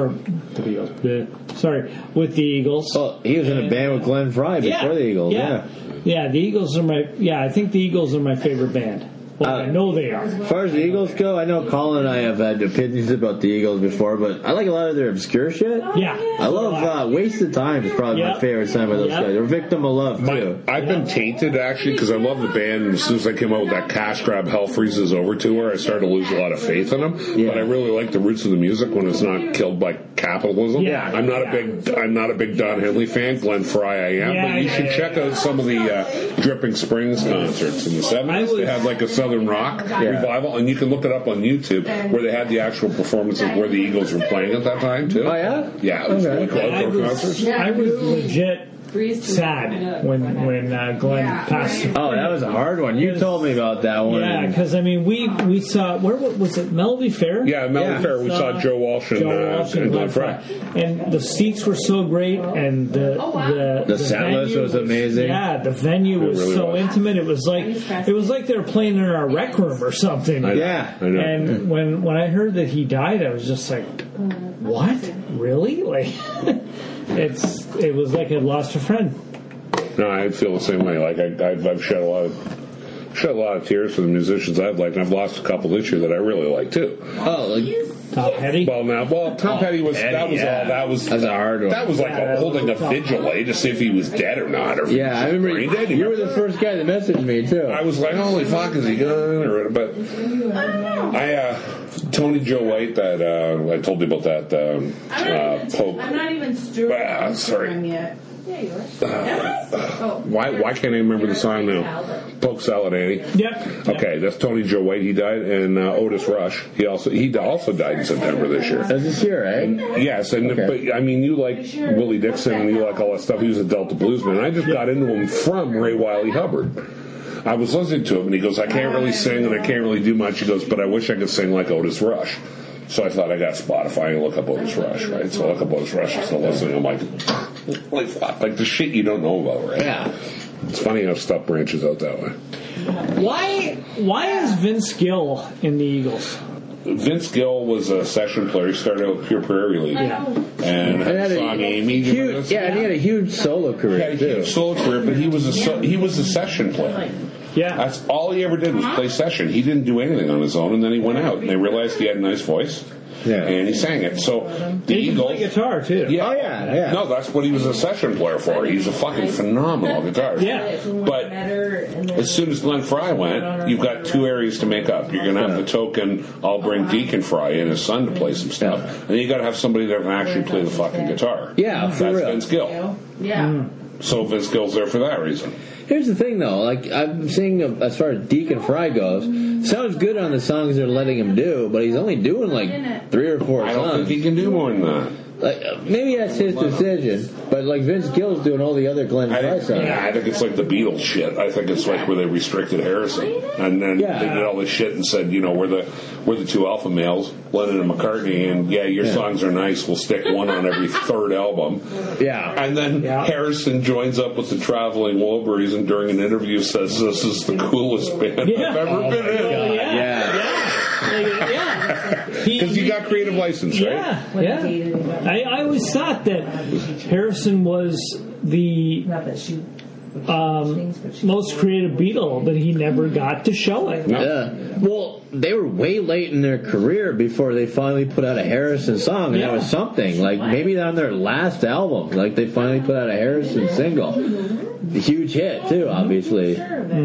the Eagles. Oh, he was in a band with Glenn Frey before the Eagles. Yeah, the Eagles are I think the Eagles are my favorite band. Well, I know they are. As far as the Eagles go, I know Colin and I have had opinions about the Eagles before, but I like a lot of their obscure shit. Yeah. I love Wasted Time is probably my favorite song by those guys. They're Victim of Love, too. I've been tainted, actually, because I love the band, and as soon as I came out with that Cash Grab Hell Freezes Over tour, I started to lose a lot of faith in them. Yeah. But I really like the roots of the music when it's not killed by capitalism. Yeah. I'm not a big Don Henley fan. Glenn Frey I am. But you should check out some of the Dripping Springs concerts in the 70s. They had like a Southern Rock revival, and you can look it up on YouTube where they had the actual performances where the Eagles were playing at that time too. Oh yeah, yeah. It was really cool. I was legit sad when Glenn passed. Oh, that was a hard one. You told me about that one. Yeah, because I mean, we saw where was it? Melody Fair. Yeah, Melody Fair. We saw Joe Walsh and Glenn Frey. And the seats were so great, and the set list was amazing. Yeah, the venue was really so intimate. It was like they were playing in our rec room or something. I know. And when I heard that he died, I was just like, what? Really? Like, it was like I'd lost a friend. No, I feel the same way. Like I've shed a lot of tears for the musicians I've liked, and I've lost a couple this year that I really like too. Oh, Tom Petty. Tom Petty was that's a hard one. That was like holding a vigil to see if he was dead or not. Or I remember you were the first guy that messaged me too. I was like, holy fuck, is he gone? But Tony Joe White, that I told you about that Pope. I'm not even stirring sorry. yet. Yeah, you are. Why can't I remember the song now? Poke Salad Annie. Yep. Okay, that's Tony Joe White. He died, and Otis Rush. He also died in September this year. This year, right? And, yes, but I mean, you like Willie Dixon, and you like all that stuff. He was a Delta bluesman. I just got into him from Ray Wiley Hubbard. I was listening to him, and he goes, I can't really sing, and I can't really do much. He goes, but I wish I could sing like Otis Rush. So I thought I got Spotify and look up Otis Rush, right? So I look up Otis Rush and still listening. I'm like the shit you don't know about, right? Yeah. It's funny how stuff branches out that way. Why is Vince Gill in the Eagles? Vince Gill was a session player. He started out with Pure Prairie League. And had a song Amy. And he had a huge solo career. He had a huge solo career, but he was a session player. Yeah. That's all he ever did was play session. He didn't do anything on his own, and then he went out, and they realized he had a nice voice. Yeah. And he sang it. So the he Eagles. He can play guitar, too. Yeah. Oh, yeah. No, that's what he was a session player for. He's a fucking phenomenal guitarist. Yeah. But as soon as Glenn Frey went, you've got two areas to make up. You're going to have the token, I'll bring Deacon Frey and his son to play some stuff. And you got to have somebody that can actually play the fucking guitar. Yeah, for that's real. Vince Gill. Yeah. So Vince Gill's there for that reason. Here's the thing, though. Like I'm seeing, as far as Deacon Frey goes, sounds good on the songs they're letting him do, but he's only doing like 3 or 4 songs. I don't think he can do more than that. Like maybe that's his decision, but like Vince Gill's doing all the other Glenn Frey songs. Yeah, I think it's like the Beatles shit. I think it's like where they restricted Harrison, and then they did all this shit and said, we're the two alpha males, Lennon and McCartney, and your songs are nice. We'll stick one on every third album. Yeah, and then Harrison joins up with the Traveling Wilburys, and during an interview says, "This is the coolest band I've ever been in." Because you got creative license, right? Yeah. I always thought that Harrison was the most creative Beatle, but he never got to show it. No. Yeah. Well, they were way late in their career before they finally put out a Harrison song, and that was something. Like maybe on their last album, like they finally put out a Harrison single. A huge hit too, obviously.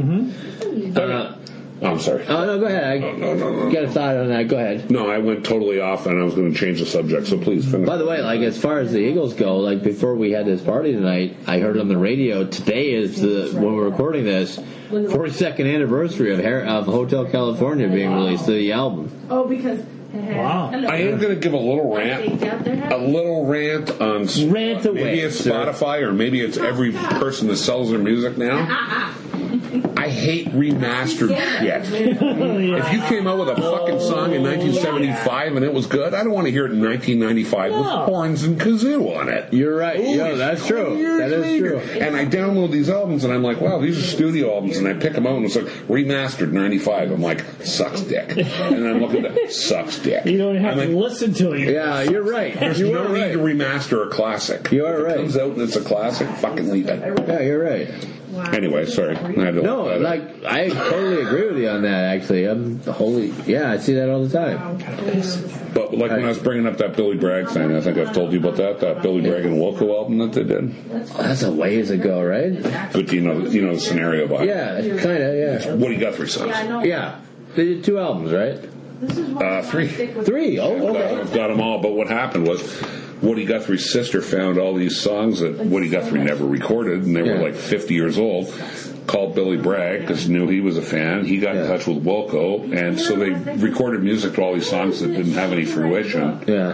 I'm sorry. Oh, no, go ahead. No. Got a thought on that. Go ahead. No, I went totally off, and I was going to change the subject, so please finish. By the way, like, as far as the Eagles go, like, before we had this party tonight, I heard on the radio, today is, when we're recording this, 42nd anniversary of Hotel California being released, the album. Oh, because... Wow. I am going to give a little rant on rant away, maybe it's Spotify or maybe it's every person that sells their music now. I hate remastered shit. If you came out with a fucking song in 1975 and it was good, I don't want to hear it in 1995 with horns and kazoo on it. You're right. Yeah, that's true. That is true. And I download these albums and I'm like, wow, these are studio albums, and I pick them out and it's like remastered 95. I'm like, sucks dick. And I'm looking at it, sucks dick. You don't have to listen to it. Yeah, you're right. There's no need to remaster a classic. You are right. If it comes out and it's a classic, fucking leave it. Yeah, you're right. Anyway, sorry. I totally agree with you on that, actually. I see that all the time. But like when I was bringing up that Billy Bragg thing, I think I've told you about that Billy Bragg and Wilco album that they did. That's a ways ago, right? But you know the scenario behind it. Yeah, kind of, yeah. Woody Guthrie songs. Yeah. They did 2 albums, right? 3. 3? Oh, okay. I've got them all, but what happened was Woody Guthrie's sister found all these songs that Woody Guthrie never recorded, and they were like 50 years old, called Billy Bragg because knew he was a fan. He got in touch with Wilco, and so they recorded music to all these songs that didn't have any fruition. Yeah.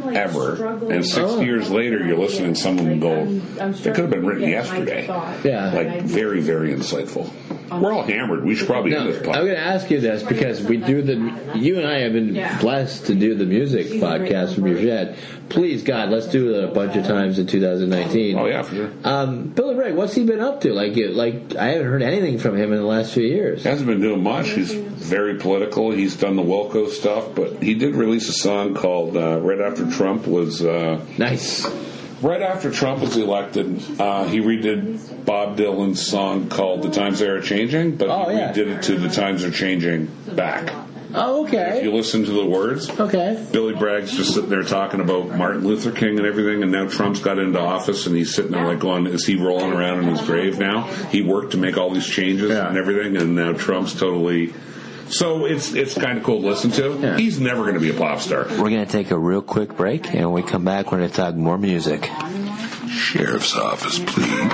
ever. And 60 years later, you're listening to someone and go, it could have been written yesterday. Yeah. Like, very, very insightful. We're all hammered. We should probably end this podcast. I'm going to ask you this because you and I have been blessed to do the music podcast from your shed. Please, God, let's do it a bunch of times in 2019. Oh, yeah, for sure. Billy Bragg, what's he been up to? Like I haven't heard anything from him in the last few years. He hasn't been doing much. He's very political. He's done the Wilco stuff, but he did release a song called Right After Trump was... nice. Right after Trump was elected, he redid Bob Dylan's song called The Times They Are Changing, but he redid it to The Times Are Changing back. Oh, okay. If you listen to the words, Billy Bragg's just sitting there talking about Martin Luther King and everything, and now Trump's got into office, and he's sitting there like going, is he rolling around in his grave now? He worked to make all these changes and everything, and now Trump's totally... So it's kind of cool to listen to. Yeah. He's never going to be a pop star. We're going to take a real quick break, and when we come back, we're going to talk more music. Sheriff's office, please.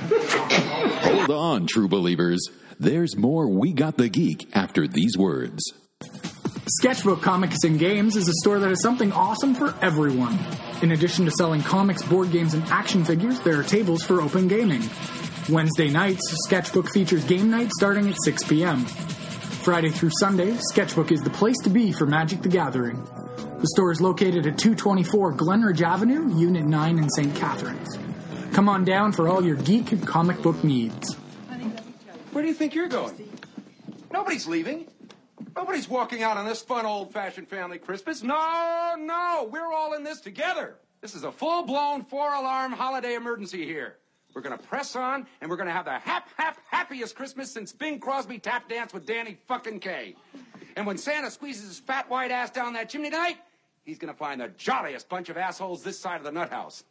Hold on, true believers. There's more We Got the Geek after these words. Sketchbook Comics and Games is a store that has something awesome for everyone. In addition to selling comics, board games, and action figures, there are tables for open gaming. Wednesday nights, Sketchbook features game night starting at 6 p.m. Friday through Sunday, Sketchbook is the place to be for Magic the Gathering. The store is located at 224 Glenridge Avenue, Unit 9 in St. Catharines. Come on down for all your geek and comic book needs. Where do you think you're going? Nobody's leaving. Nobody's walking out on this fun, old-fashioned family Christmas. No, we're all in this together. This is a full-blown 4-alarm holiday emergency here. We're going to press on, and we're going to have the happiest Christmas since Bing Crosby tap danced with Danny fucking Kaye. And when Santa squeezes his fat white ass down that chimney tonight, he's going to find the jolliest bunch of assholes this side of the nut house.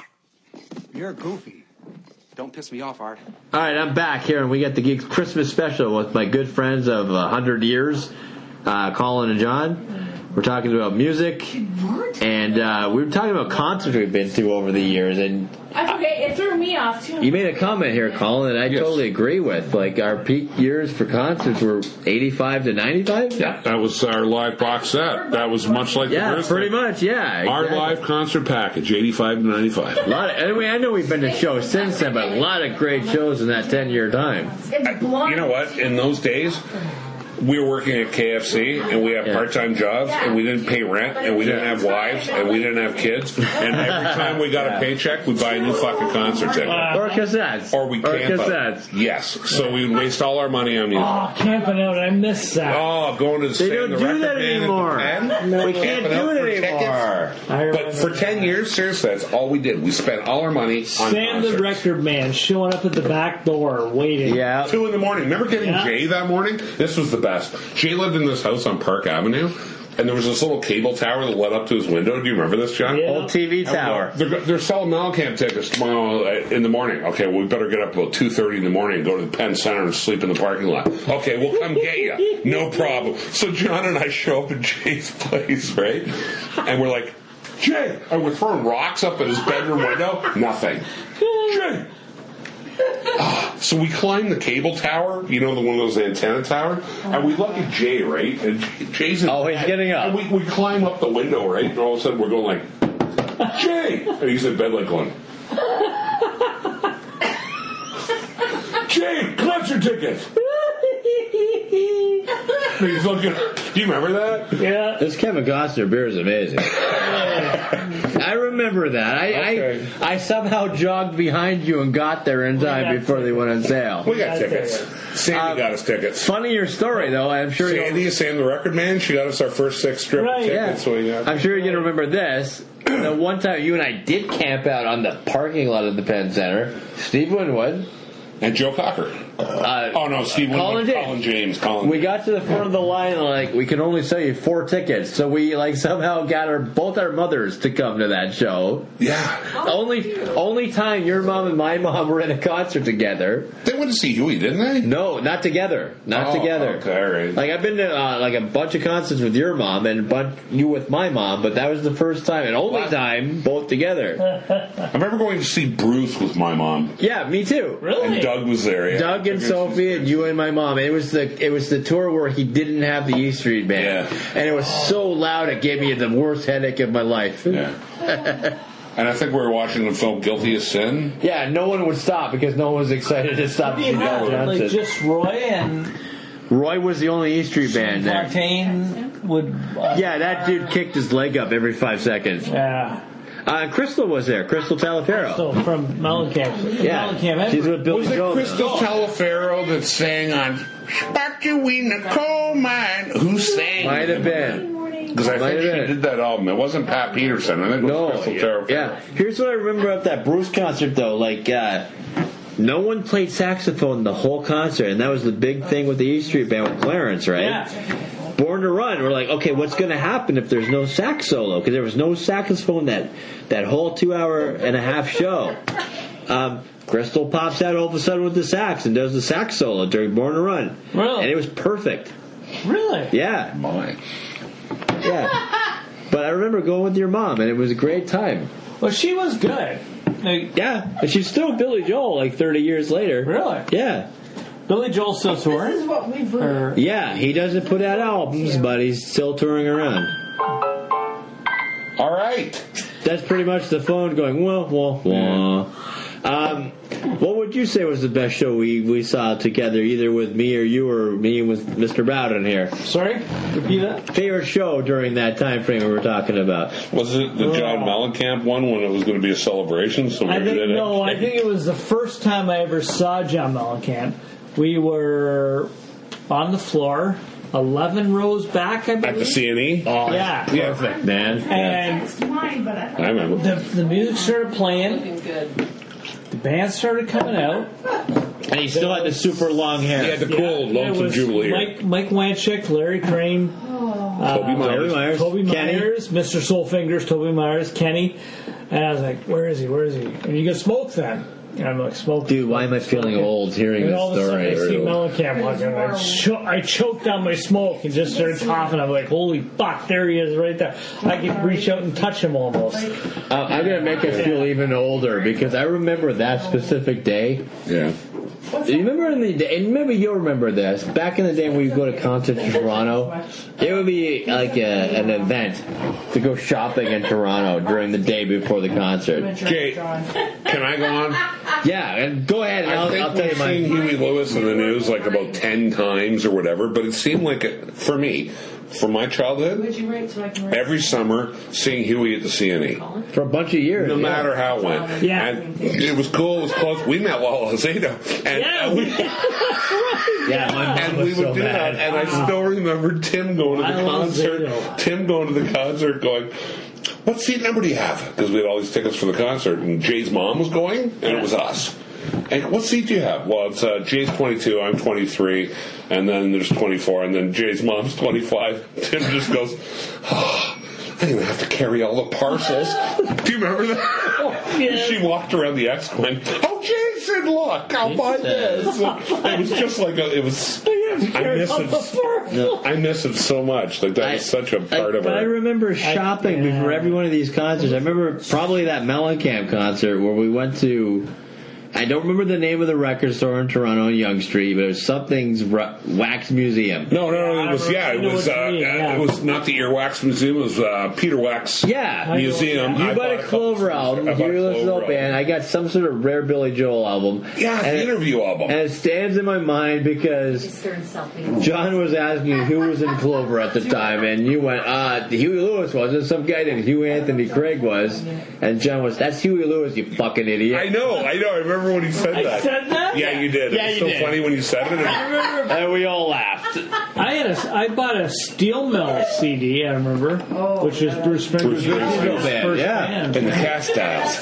You're goofy. Don't piss me off, Art. All right, I'm back here, and we got the Geeks Christmas special with my good friends of 100 years, Colin and John. We're talking about music, and we were talking about concerts we've been to over the years. And That's okay. It threw me off, too. You made a comment here, Colin, that I totally agree with. Like, our peak years for concerts were 85 to 95? Yeah, that was our live box set. That was much like the first pretty much, yeah. Exactly. Our live concert package, 85 to 95. I know we've been to shows since then, but a lot of great shows in that 10-year time. You know what? In those days... We were working at KFC, and we had part-time jobs, and we didn't pay rent, and we didn't have wives, and we didn't have kids. And every time we got a paycheck, we'd buy a new fucking concert ticket. Or cassettes. Or we'd camp out. Yes. So we'd waste all our money on music. Oh, camping out. I miss that. Oh, going to the They don't do that anymore. We can't do it anymore. But for 10 years, seriously, that's all we did. We spent all our money on Sam concerts. the record man showing up at the back door waiting. Yeah. 2 in the morning. Remember getting Jay that morning? This was the best. Jay lived in this house on Park Avenue, and there was this little cable tower that led up to his window. Do you remember this, John? Yeah. Old TV tower. They're selling Mellencamp tickets tomorrow in the morning. Okay, well, we better get up about 2:30 in the morning and go to the Penn Center and sleep in the parking lot. Okay, we'll come get you. No problem. So John and I show up at Jay's place, right? And we're like, Jay! And we're throwing rocks up at his bedroom window. Nothing. Jay! So we climb the cable tower, you know, the one of those antenna towers, and we look at Jay, right? And Jay's in he's getting up. And we climb up the window, right? And all of a sudden we're going like, Jay! And he's in bed like going, Jay, concert tickets! And he's looking, do you remember that? Yeah. This Kevin Costner beer is amazing. I remember that. I somehow jogged behind you and got there in time before they went on sale. We got tickets. Sandy got us tickets. Funny your story, though. I'm sure Sam the record man, she got us our first 6 strip of tickets. Yeah. I'm sure you're going to remember this. The one time you and I did camp out on the parking lot of the Penn Center, Steve Winwood. And Joe Cocker. Steve Colin James. We got to the front of the line, like, we can only sell you 4 tickets. So we, like, somehow got both our mothers to come to that show. Yeah. Only time your mom and my mom were in a concert together. They went to see Huey, didn't they? No, not together. Not together. Okay, all right. Like, I've been to, like, a bunch of concerts with your mom and you with my mom, but that was the first time and only time both together. I remember going to see Bruce with my mom. Yeah, me too. Really? And Doug was there, yeah. Doug and Sophie and you and my mom. It was the tour where he didn't have the E Street Band, and it was so loud it gave me the worst headache of my life. Yeah. And I think we were watching the film Guilty as Sin. Yeah, no one would stop because no one was excited to stop. Like just Roy and Roy was the only E Street Band there. Fontaine would. That dude kicked his leg up every 5 seconds. Yeah. Crystal was there. Crystal Taliaferro. Crystal from Mellencamp. Yeah. Mellencamp. She's with Billy Was it Joel. Crystal Taliaferro that sang on Sparky We in the Coal Mine? Who sang? Might have been. Because I think she did that album. It wasn't Pat Peterson. I think it was Crystal Taliaferro. Yeah. Here's what I remember of that Bruce concert, though. No one played saxophone the whole concert, and that was the big thing with the E Street Band with Clarence, right? Yeah. Born to Run, we're like, okay, what's going to happen if there's no sax solo? Because there was no saxophone that whole 2.5-hour show. Crystal pops out all of a sudden with the sax and does the sax solo during Born to Run. Really? And it was perfect. Really? Yeah. My. Yeah. But I remember going with your mom, and it was a great time. Well, she was good. Yeah. And she's still Billy Joel 30 years later. Really? Yeah. Billy Joel still touring? This is what we've heard. Yeah, he doesn't put out albums, but he's still touring around. All right. That's pretty much the phone going, wah, wah, wah. What would you say was the best show we saw together, either with me or you or me with Mr. Bowden here? Sorry? Repeat that? Favorite show during that time frame we were talking about? Was it the John Mellencamp one when it was going to be a celebration? So I think it was the first time I ever saw John Mellencamp. We were on the floor, 11 rows back, I believe. At the CNE? Oh, yeah. Perfect, man. And I remember. The music started playing. The band started coming out. And he still had the super long hair. He had the cool Lonesome Jubilee. Mike Wanchick, Larry Crane, Toby Myers, Mr. Soulfingers, Toby Myers, Kenny. And I was like, where is he? And you get Smoke then. And I'm like, Smoke. Dude, why am I feeling old hearing and this all of a story? sudden I see Mellencamp walking. I choked down my smoke and just started coughing. I'm like, holy fuck, there he is right there. I could reach out and touch him almost. I'm going to make us feel even older because I remember that specific day. Yeah. You remember in the day, and maybe you'll remember this, back in the day when we would go to concerts in Toronto, it would be like an event to go shopping in Toronto during the day before the concert. Jay, can I go on? Yeah, and go ahead and I'll tell you mine. I've seen Huey Lewis in the news about 10 times or whatever, but it seemed like, for me, from my childhood, every summer seeing Huey at the CNE. For a bunch of years. No matter how it went. Yeah. And it was cool, it was close. We met Lalo Zeta. And we would do that. And I still remember Tim going to the concert. Tim going to the concert going, what seat number do you have? Because we had all these tickets for the concert. And Jay's mom was going, and it was us. And what seat do you have? Well, it's Jay's 22, I'm 23, and then there's 24, and then Jay's mom's 25. Tim just goes, oh, I'm going to have to carry all the parcels. Do you remember that? Yeah. She walked around the X going, oh, Jason, look, I'll buy this. It was just like, I miss it so much. Like, that was such a part of it. But I remember shopping before every one of these concerts. I remember probably that Mellencamp concert where we went to... I don't remember the name of the record store in Toronto on Yonge Street, but it was something's Wax Museum. No, it was not the Earwax Museum. It was Peter Wax Museum. You bought a Clover album. You listened to the band. I got some sort of rare Billy Joel album. Yeah, the interview album. And it stands in my mind because John was asking who was in Clover at the time, and you went, Huey Lewis wasn't. Some guy named Hugh Anthony Craig was. And John was, that's Huey Lewis, you fucking idiot. I know. I remember when he said that. I said that? Yeah, you did. Yeah, it was so funny when you said it. I remember. And we all laughed. I bought a Steel Mill CD, I remember, which is Bruce Springer's first band. And the Cast Styles.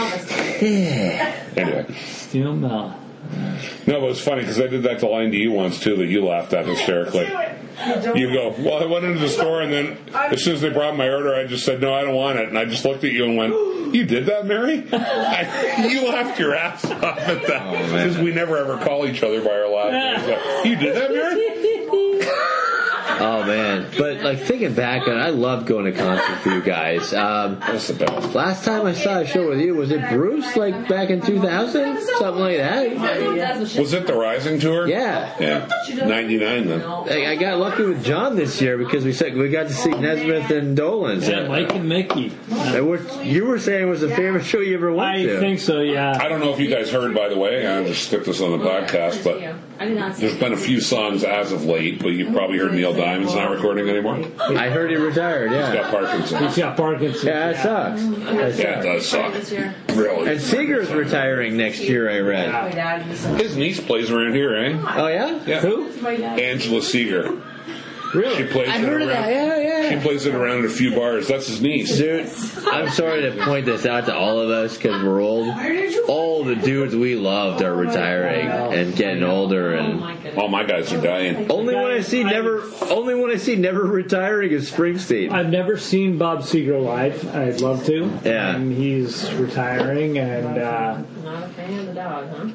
Anyway. Steel Mill. No, but it was funny because I did that to Line to You once too that you laughed at hysterically. You go, well, I went into the store and then as soon as they brought my order, I just said, no, I don't want it. And I just looked at you and went, you did that, Mary? You laughed your ass off at that because we never ever call each other by our last names. You did that, Mary? Oh man! But like thinking back on it, I loved going to concerts with you guys. That's the best. Last time I saw a show with you, was it Bruce? Like back in 2000, something like that. Was it the Rising tour? Yeah. Yeah. 99 then. I got lucky with John this year because we got to see Nesmith and Dolan's. Yeah, Mike and Mickey. You were saying it was the favorite show you ever went to. I think so. Yeah. I don't know if you guys heard, by the way. I just skipped this on the podcast, but there's been a few songs as of late. But you've probably heard Neil Diamond's not recording anymore. I heard he retired. Yeah. He's got Parkinson's. He's got Parkinson's. Yeah, it sucks. Yeah, it does suck. Really. And Seeger's retiring next year, I read. His niece plays around here, eh? Oh, yeah? Yeah. Who? Angela Seeger. Really? She plays I it heard around. of that. Yeah. She plays it around in a few bars. That's his niece. Dude, I'm sorry to point this out to all of us because we're old. All the dudes we loved are retiring and getting older, and all my guys are dying. Only one I see never retiring is Springsteen. I've never seen Bob Seger live. I'd love to. Yeah. And he's retiring, and Not a fan of the dog, huh?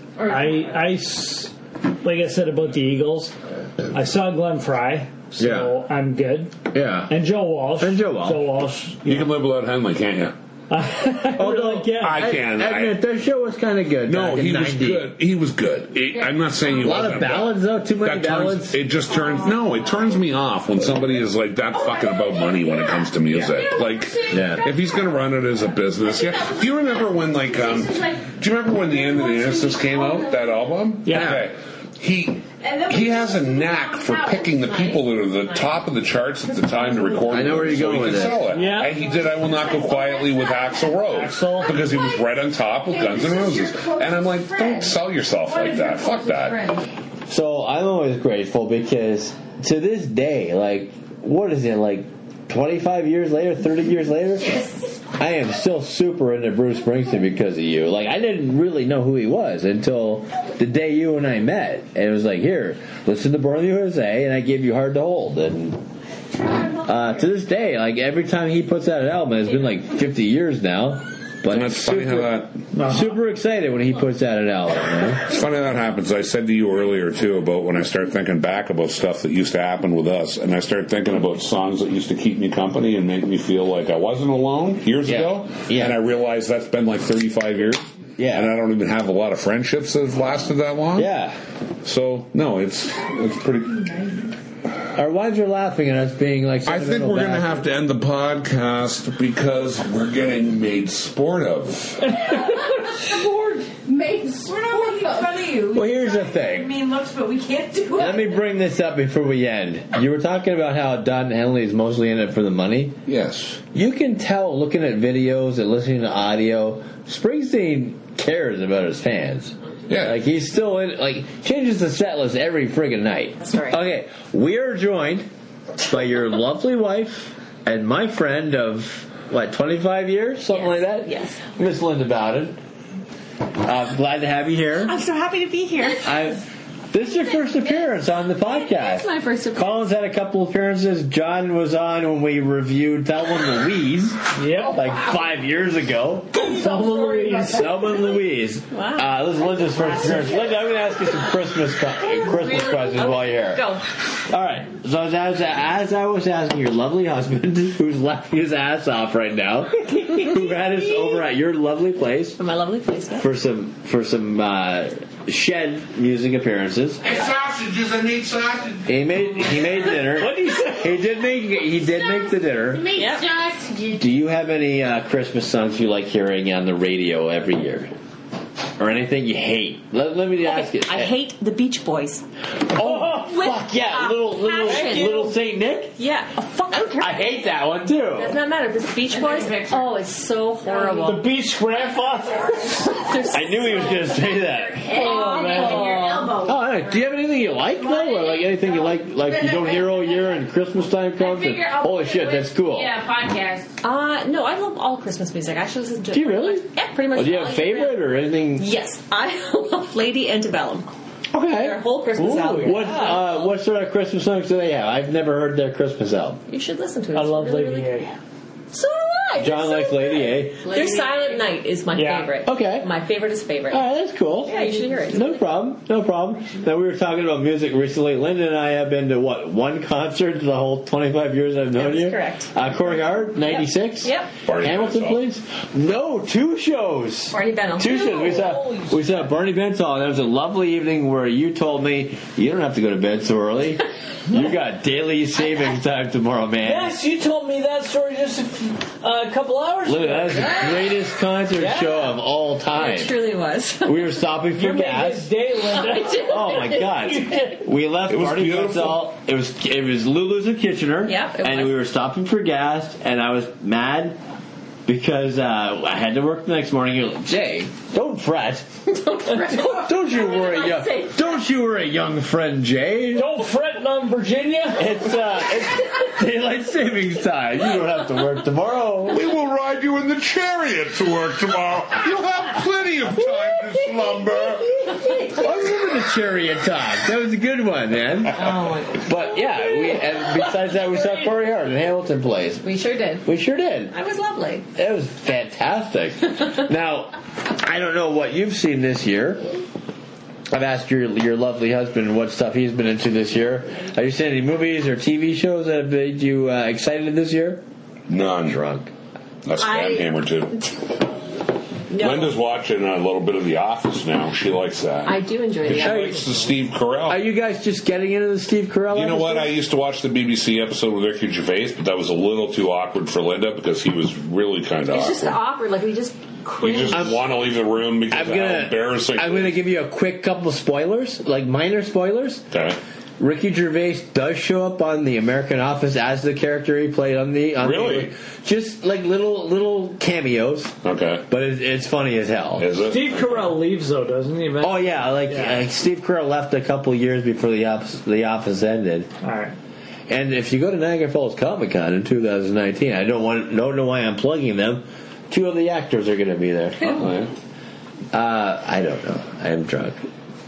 like I said about the Eagles, I saw Glenn Fry, so I'm good. Yeah. And Joe Walsh. Joe Walsh. You can live without Henley, can't you? I can. I can. Admit, their show was kind of good. No, he was 90. good. He was good. I'm not saying he wasn't. A lot of ballads, though. Too many ballads. It just turns. No, it turns me off when somebody is like that fucking about money when it comes to music. Like, if he's going to run it as a business, yeah. Do you remember when, like, do you remember when The End of the Innocents came out? That album? Yeah. Okay. He has a knack for picking the people that are the top of the charts at the time to record. I know where you're going with it. Sell it. Yeah. And he did I Will Not Go Quietly with Axl Rose because he was right on top with Guns N' Roses. And I'm like, don't sell yourself like that. Fuck that. So I'm always grateful because to this day, like, what is it, like 25 years later, 30 years later? I am still super into Bruce Springsteen because of you. Like, I didn't really know who he was until the day you and I met. And it was like, here, listen to Born in the USA, and I gave you Hard to Hold. And to this day, like, every time he puts out an album, it's been like 50 years now. But it's funny how that... Super excited when he puts out an album. Man. It's funny that happens. I said to you earlier, too, about when I start thinking back about stuff that used to happen with us, and I start thinking about songs that used to keep me company and make me feel like I wasn't alone years ago. Yeah. And I realized that's been like 35 years. Yeah. And I don't even have a lot of friendships that have lasted that long. Yeah. So, no, it's pretty... Our wives are laughing at us being like... I think we're going to have to end the podcast because we're getting made sport of. We're not making fun of you. Well, here's the thing. Mean looks, but we can't do it. Let me bring this up before we end. You were talking about how Don Henley is mostly in it for the money. Yes. You can tell looking at videos and listening to audio, Springsteen cares about his fans. Yeah. Like, he's still in, like, changes the set list every friggin' night. That's right. Okay, we are joined by your lovely wife and my friend of, 25 years? Something like that? Yes. Miss Linda Bowden. Glad to have you here. I'm so happy to be here. This is your first appearance on the podcast. It's my first appearance. Colin's had a couple appearances. John was on when we reviewed Thelma Louise. Yeah. Like 5 years ago. Thelma Louise. Wow. This is Linda's first appearance. Linda, I'm going to ask you some Christmas questions while you're here. Go. All right. So as I was asking your lovely husband, who's laughing his ass off right now, who had us over at your lovely place. For my lovely place, yeah. For some Shed music appearances. Hey, sausages, I need sausage. He made dinner. What did he say? He did make the dinner. Yep. Sausages. Do you have any Christmas songs you like hearing on the radio every year? Or anything you hate? Let me ask you. I hate the Beach Boys. Oh, fuck yeah. Little Saint Nick? Yeah. I hate that one too. Does not matter. This Beach Boys, oh, it's so horrible. The Beach Grandfather. I knew he was going to say that. Oh, man. Oh, do you have anything you like though, or like anything you like you don't hear all year and Christmas time comes? And, holy shit, that's cool. Yeah, podcast. No, I love all Christmas music. I actually listen to. Do you really? Yeah, pretty much. Do you have a favorite or anything? Yes, I love Lady Antebellum. Okay. Their whole Christmas album. What sort of Christmas songs do they have? I've never heard their Christmas album. You should listen to it. I love really, Lady really A. So do John likes Lady A. Their Silent Night is my favorite. Okay. My favorite is favorite. All right, that's cool. Yeah, you should hear it. No problem. Now, we were talking about music recently. Linda and I have been to, one concert the whole 25 years I've known you? That's correct. Corey Hart, 96? Yep. Hamilton, please? No, 2 shows. Barney Bennell. 2 shows. We saw Barney Bennell, and it was a lovely evening where you told me you don't have to go to bed so early. You got daily savings time tomorrow, man. Yes, you told me that story just a couple hours ago. Look, that was the greatest concert show of all time. It truly was. We were stopping for You made gas. his day, Linda. Oh my God! We left It was Barney beautiful. Bennell. It was Lulu's in Kitchener. Yep, it and was. we were stopping for gas, and I was mad because I had to work the next morning. You're like, Jay, don't fret. Don't you worry, young friend Jay. Don't fret on Virginia. It's daylight savings time. You don't have to work tomorrow. We will ride you in the chariot to work tomorrow. You'll have plenty of time to slumber. I remember the chariot talk. That was a good one, man. Oh my God. But yeah, and besides that, we saw Corey Hart in Hamilton Plays. We sure did. We sure did. It was lovely. It was fantastic. Now, I don't know what you've seen this year. I've asked your lovely husband what stuff he's been into this year. Have you seen any movies or TV shows that have made you excited this year? None. Drunk. That's Spam Hammer too. No. Linda's watching a little bit of The Office now. She likes that. I do enjoy She the likes the Steve Carell. Are you guys just getting into the Steve Carell You know what? episode? I used to watch the BBC episode with Ricky Gervais, but that was a little too awkward for Linda because he was really kind of It's awkward. just awkward. Like, we just You cringe. just want to leave the room because of how embarrassing. I'm going to give you a quick couple spoilers, like minor spoilers. Okay. Ricky Gervais does show up on the American Office as the character he played on the. Really? Just like little cameos. Okay. But it's funny as hell. Is it? Steve Carell leaves, though, doesn't he? Oh yeah, like Steve Carell left a couple years before the Office ended. All right. And if you go to Niagara Falls Comic Con in 2019, I don't know why I'm plugging them. 2 of the actors are going to be there. Oh, yeah. I don't know. I am drunk.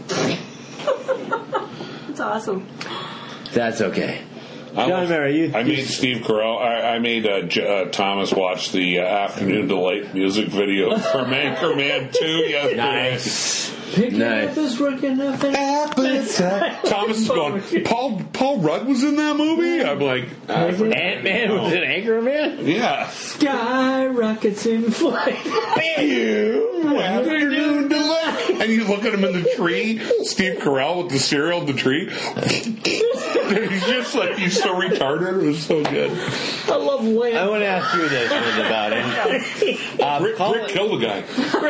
It's awesome. That's okay. I John Mary, I made Steve Carell. I made Thomas watch the Afternoon Delight music video for Anchorman 2 yesterday. Nice. Picking Nice. up his working up an appetite. Thomas is going, Paul Rudd was in that movie? I'm like, Ant-Man was an Anchorman? yeah. Skyrockets in flight. Afternoon Delight. And you look at him in the tree, Steve Carell with the cereal in the tree. He's just like, he's so retarded. It was so good. I love Lamb. I want to ask you this one about it. Rick killed the guy.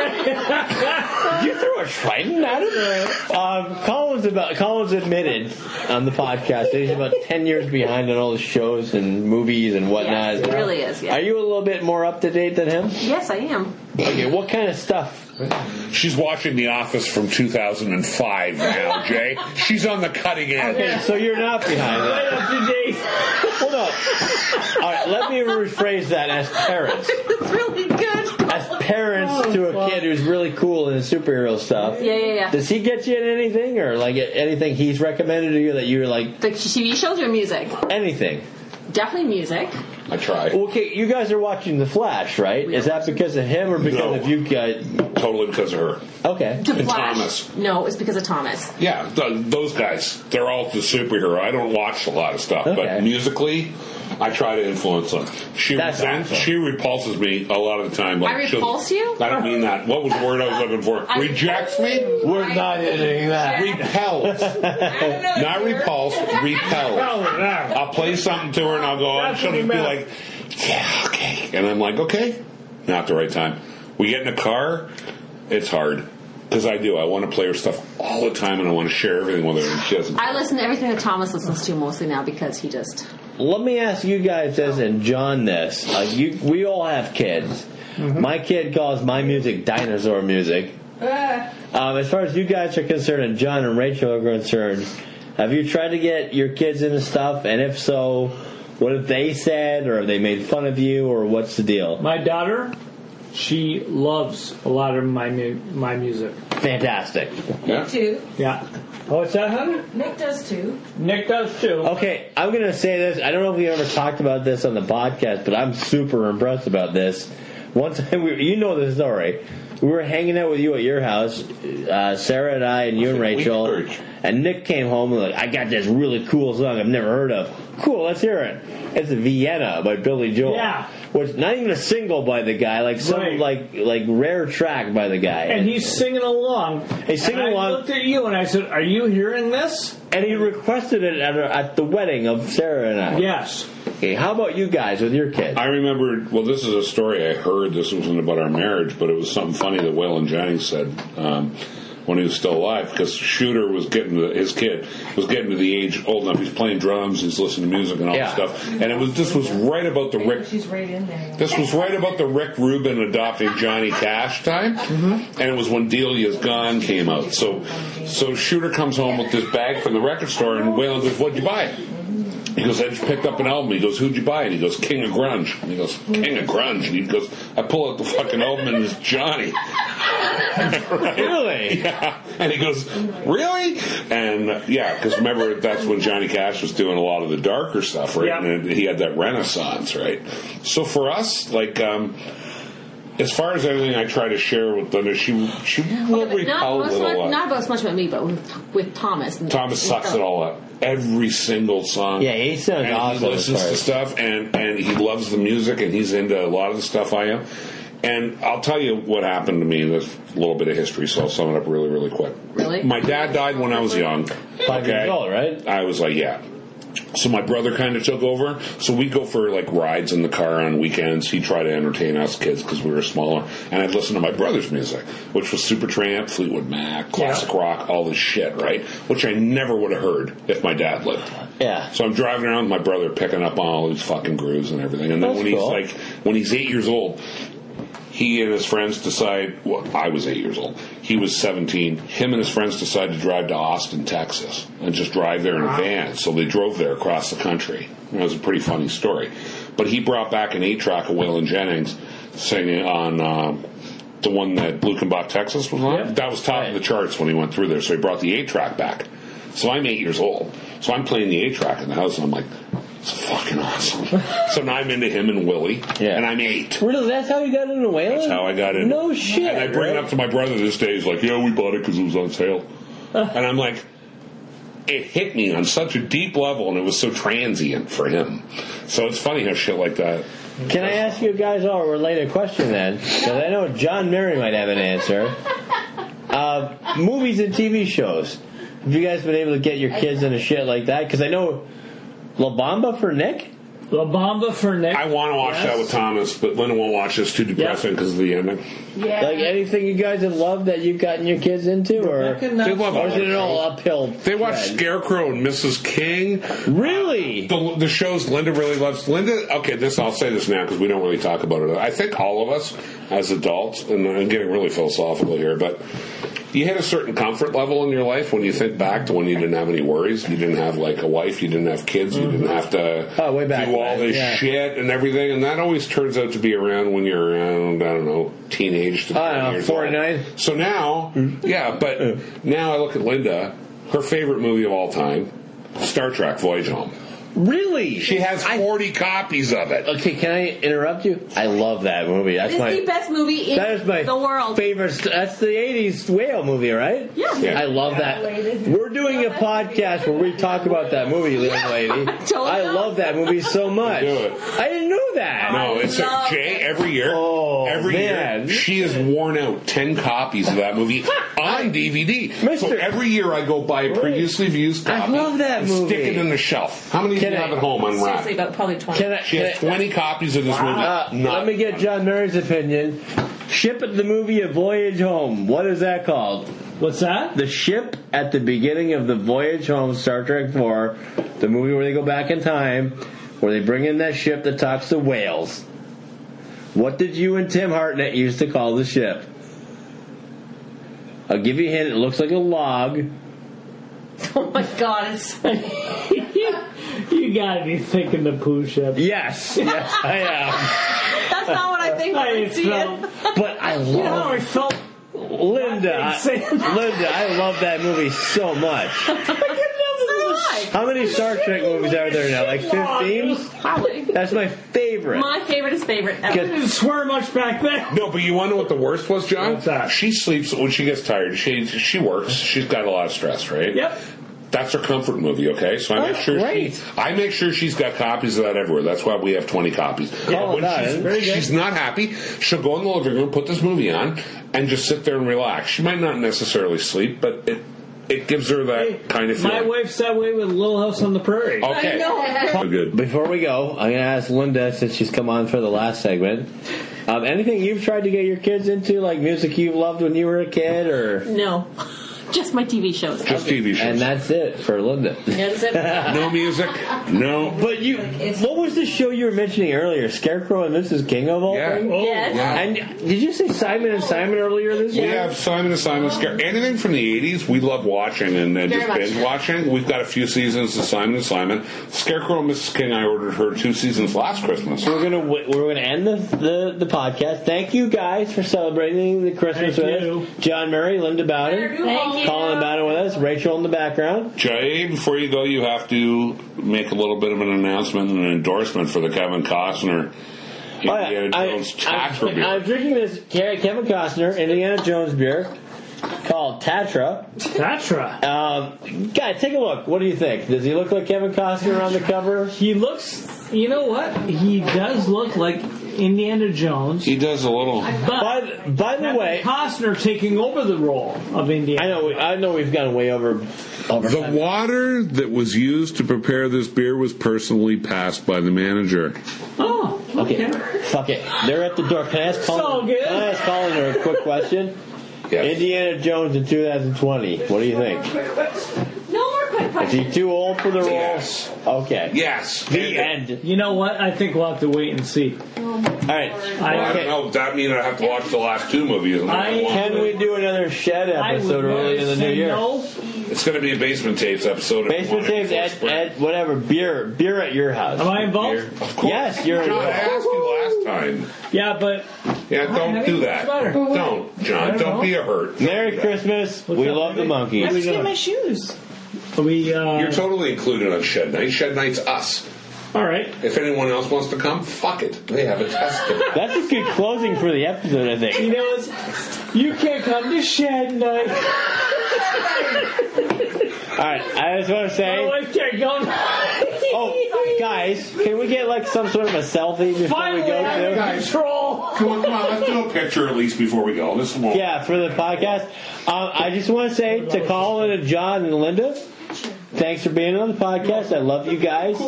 You threw a trident at him? Collins admitted on the podcast that he's about 10 years behind on all the shows and movies and whatnot. Yes, it really is, yeah. Are you a little bit more up to date than him? Yes, I am. Okay, what kind of stuff? She's watching The Office from 2005 now, Jay. She's on the cutting edge. Okay, so you're not behind it. Right up to date. Hold up. All right, let me rephrase that as parents. It's really good. As parents to a kid who's really cool in superhero stuff. Yeah. Does he get you in anything, or like anything he's recommended to you that you're like The TV shows or music? anything? Definitely music. I tried. Okay, you guys are watching The Flash, right? Is that because of him or because No. of you guys? Totally because of her. Okay. The And Flash. Thomas. No, it's because of Thomas. Yeah, those guys. They're all the superhero. I don't watch a lot of stuff, Okay. but musically, I try to influence them. She repulses me a lot of the time. I repulse you? I don't mean that. What was the word I was looking for? Rejects me? We're not editing that. Repels. Not repulse, repels. I'll play something to her and I'll go, and she'll just be like, yeah, okay. And I'm like, okay. Not the right time. We get in a car, it's hard. Because I do. I want to play her stuff all the time and I want to share everything with her and she doesn't. I listen to everything that Thomas listens to mostly now because he just... Let me ask you guys this and John this. We all have kids. Mm-hmm. My kid calls my music dinosaur music. As far as you guys are concerned and John and Rachel are concerned, have you tried to get your kids into stuff? And if so, what have they said? Or have they made fun of you? Or what's the deal? My daughter, She loves a lot of my music. Fantastic. Nick too. Yeah. Oh, what's that, honey? Nick does too. Nick does too. Okay, I'm going to say this. I don't know if we ever talked about this on the podcast, but I'm super impressed about this. One time, you know the story. We were hanging out with you at your house, Sarah and I, and you and Rachel. And Nick came home and I got this really cool song I've never heard of. Cool, let's hear it. It's Vienna by Billy Joel. Yeah. Which not even a single by the guy, like some like rare track by the guy. And he's singing along. He's singing and along. I looked at you and I said, "Are you hearing this?" And he requested it at the wedding of Sarah and I. Yes. Okay, how about you guys with your kids? I remember, well, this is a story I heard. This wasn't about our marriage, but it was something funny that Waylon Jennings said when he was still alive, because Shooter was his kid was getting to the age old enough. He's playing drums, he's listening to music and all this stuff. And this was right about the Rick. She's right in there. This was right about the Rick Rubin adopting Johnny Cash time, and it was when Delia's Gone came out. So Shooter comes home with this bag from the record store, and Waylon goes, "What'd you buy?" He goes, "I just picked up an album." He goes, "Who'd you buy?" And he goes, "King of Grunge." And he goes, "King of Grunge?" And he goes, I pull out the fucking album and it's Johnny. Really? Yeah. And he goes, "Really?" And yeah, because remember, that's when Johnny Cash was doing a lot of the darker stuff, right? Yeah. And he had that renaissance, right? So for us, like, as far as everything I try to share with Linda, she will repel with a lot. Not as much about me, but with Thomas. Thomas sucks it all up. Every single song. Yeah, he sounds awesome. He listens to stuff, and he loves the music, and he's into a lot of the stuff I am. And I'll tell you what happened to me. There's a little bit of history, so I'll sum it up really, really quick. Really? My dad died when I was young. 5 years old, right? I was like, yeah. So my brother kind of took over. So we'd go for like rides in the car on weekends. He'd try to entertain us kids because we were smaller. And I'd listen to my brother's music, which was Supertramp, Fleetwood Mac, classic rock, all this shit, right? Which I never would have heard if my dad lived. Yeah. So I'm driving around with my brother picking up on all these fucking grooves and everything. And then when he's 8 years old, he and his friends decide, well, I was 8 years old. He was 17. Him and his friends decide to drive to Austin, Texas, and just drive there in a van. So they drove there across the country. It was a pretty funny story. But he brought back an 8-track of Waylon Jennings singing on the one that Blukenbach, Texas was on. Yep. That was top of the charts when he went through there. So he brought the 8-track back. So I'm 8 years old. So I'm playing the 8-track in the house, and I'm like, it's fucking awesome. So now I'm into him and Willie, and I'm 8. Really? That's how you got into Waylon? That's how I got into No shit. And I bring it up to my brother this day. He's like, yeah, we bought it because it was on sale. And I'm like, it hit me on such a deep level, and it was so transient for him. So it's funny how shit like that. Can I ask you guys all a related question then? Because I know John Mary might have an answer. Movies and TV shows. Have you guys been able to get your kids into shit like that? Because I know La Bamba for Nick? La Bamba for Nick. I want to watch that with Thomas, but Linda won't watch this. Too depressing because of the ending. Yeah. Like anything you guys have loved that you've gotten your kids into? Or They love is it all uphill? They watch Scarecrow and Mrs. King. Really? The shows Linda really loves. Linda, okay, I'll say this now because we don't really talk about it. I think all of us as adults, and I'm getting really philosophical here, but you hit a certain comfort level in your life when you think back to when you didn't have any worries. You didn't have like a wife. You didn't have kids. You didn't have to do all this shit and everything. And that always turns out to be around when you're around, I don't know, teenage to 20 years 49. old. So now, but now I look at Linda, her favorite movie of all time, Star Trek Voyage Home. Really? She has 40 copies of it. Okay, can I interrupt you? I love that movie. That's It's the best movie in the world. Favorite. That's the 80s whale movie, right? Yeah. I love that. We're doing a podcast where we talk about that movie, young lady. I love that movie so much. Do it. I didn't know that. No, it's Jay every year. Every year, she has worn out 10 copies of that movie on DVD. So every year I go buy a previously used copy. I love that and movie. Stick it in the shelf. How many do you have at home unwrapped? Seriously, about probably 20. She has 20 copies of this movie. Let me get John Mary's opinion. Ship at the movie A Voyage Home. What is that called? What's that? The ship at the beginning of the Voyage Home, Star Trek 4, the movie where they go back in time, where they bring in that ship that talks to whales. What did you and Tim Hartnett used to call the ship? I'll give you a hint. It looks like a log. Oh my god, it's You gotta be thinking the poo ship. Yes, I am. That's not what I thing when I see it. But I love. You know how I felt. Linda, I love that movie so much. How many Star Trek movies are there now? Like 15? Probably. That's my favorite. My favorite is favorite. I didn't swear much back then. No, but you want to know what the worst was, John? What's that? She sleeps when she gets tired. She works. She's got a lot of stress, right? Yep. That's her comfort movie, okay? So I make sure she's got copies of that everywhere. That's why we have 20 copies. Yeah, when she's not happy, she'll go in the living room, put this movie on, and just sit there and relax. She might not necessarily sleep, but it gives her that kind of feeling. My wife's that way with Little House on the Prairie. Okay. I know. Good. Before we go, I'm going to ask Linda, since she's come on for the last segment, anything you've tried to get your kids into, like music you loved when you were a kid, or... No. Just my TV shows. Just TV shows. And that's it for Linda. Yeah, that's it. No music. No. But what was the show you were mentioning earlier? Scarecrow and Mrs. King of all things? Yes. Yeah. And did you say Simon and Simon earlier this We year? have Simon and Simon Scarecrow. Anything from the 80s, we love watching and just binge watching. We've got a few seasons of Simon and Simon. Scarecrow and Mrs. King, I ordered her 2 seasons last Christmas. We're gonna end the podcast. Thank you guys for celebrating the Christmas with us. John Murray, Linda Bowden, Thank you. Colin Bowden with us, Rachel in the background. Jay, before you go, you have to make a little bit of an announcement and an endorsement for the Kevin Costner Indiana Jones Tatra beer. I'm drinking this Kevin Costner Indiana Jones beer called Tatra. Guys, take a look. What do you think? Does he look like Kevin Costner on the cover? He looks, you know what? He does look like Indiana Jones. He does a little. But by the way, Costner taking over the role of Indiana. I know we've gone way over. The water that was used to prepare this beer was personally passed by the manager. Oh, okay. Fuck it. They're at the door. Can I ask Colin? So good. Can I ask Colin a quick question? Yes. Indiana Jones in 2020. What do you think? No more quick Is questions. he too old for the role? Yes. Okay. Yes. The end. You know what? I think we'll have to wait and see. All right. I don't know. Does that mean I have to watch the last 2 movies? Can we do another Shed episode early in the new year? No. It's going to be a Basement Tapes episode. Basement Tapes at whatever. Beer at your house. Am I involved? Of course. Yes, you're John, I involved. asked you last time. Yeah, but Yeah, don't do that. better? Don't, John. Don't be a hurt. Merry Christmas. We love the monkeys. I have to get my shoes. You're totally included on Shed Night. Shed Night's us. All right. If anyone else wants to come, fuck it. They have a test. That's a good closing for the episode, I think. You know, you can't come to Shed Night. All right, I just want to say. My wife can't go. Oh, guys, can we get like some sort of a selfie before Finally, we go I'm to? in control. Come on, let's do a picture at least before we go. This won't. Yeah, for the podcast. I just want to say to Colin and John and Linda, thanks for being on the podcast. I love you guys.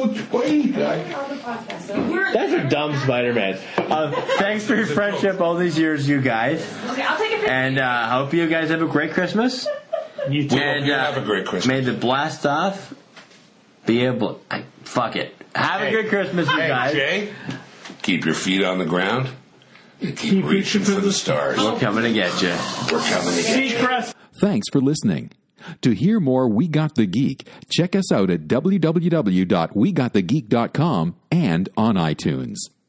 That's a dumb Spider-Man. Thanks for your friendship all these years, you guys. Okay, I'll take a picture. And I hope you guys have a great Christmas. You too. And have a great Christmas. May the blast off be able. Fuck it. Have a good Christmas, you guys. Jay, keep your feet on the ground. And keep reaching for the stars. We're coming to get you. We're coming to get you. Thanks for listening. To hear more We Got the Geek, check us out at www.wegotthegeek.com and on iTunes.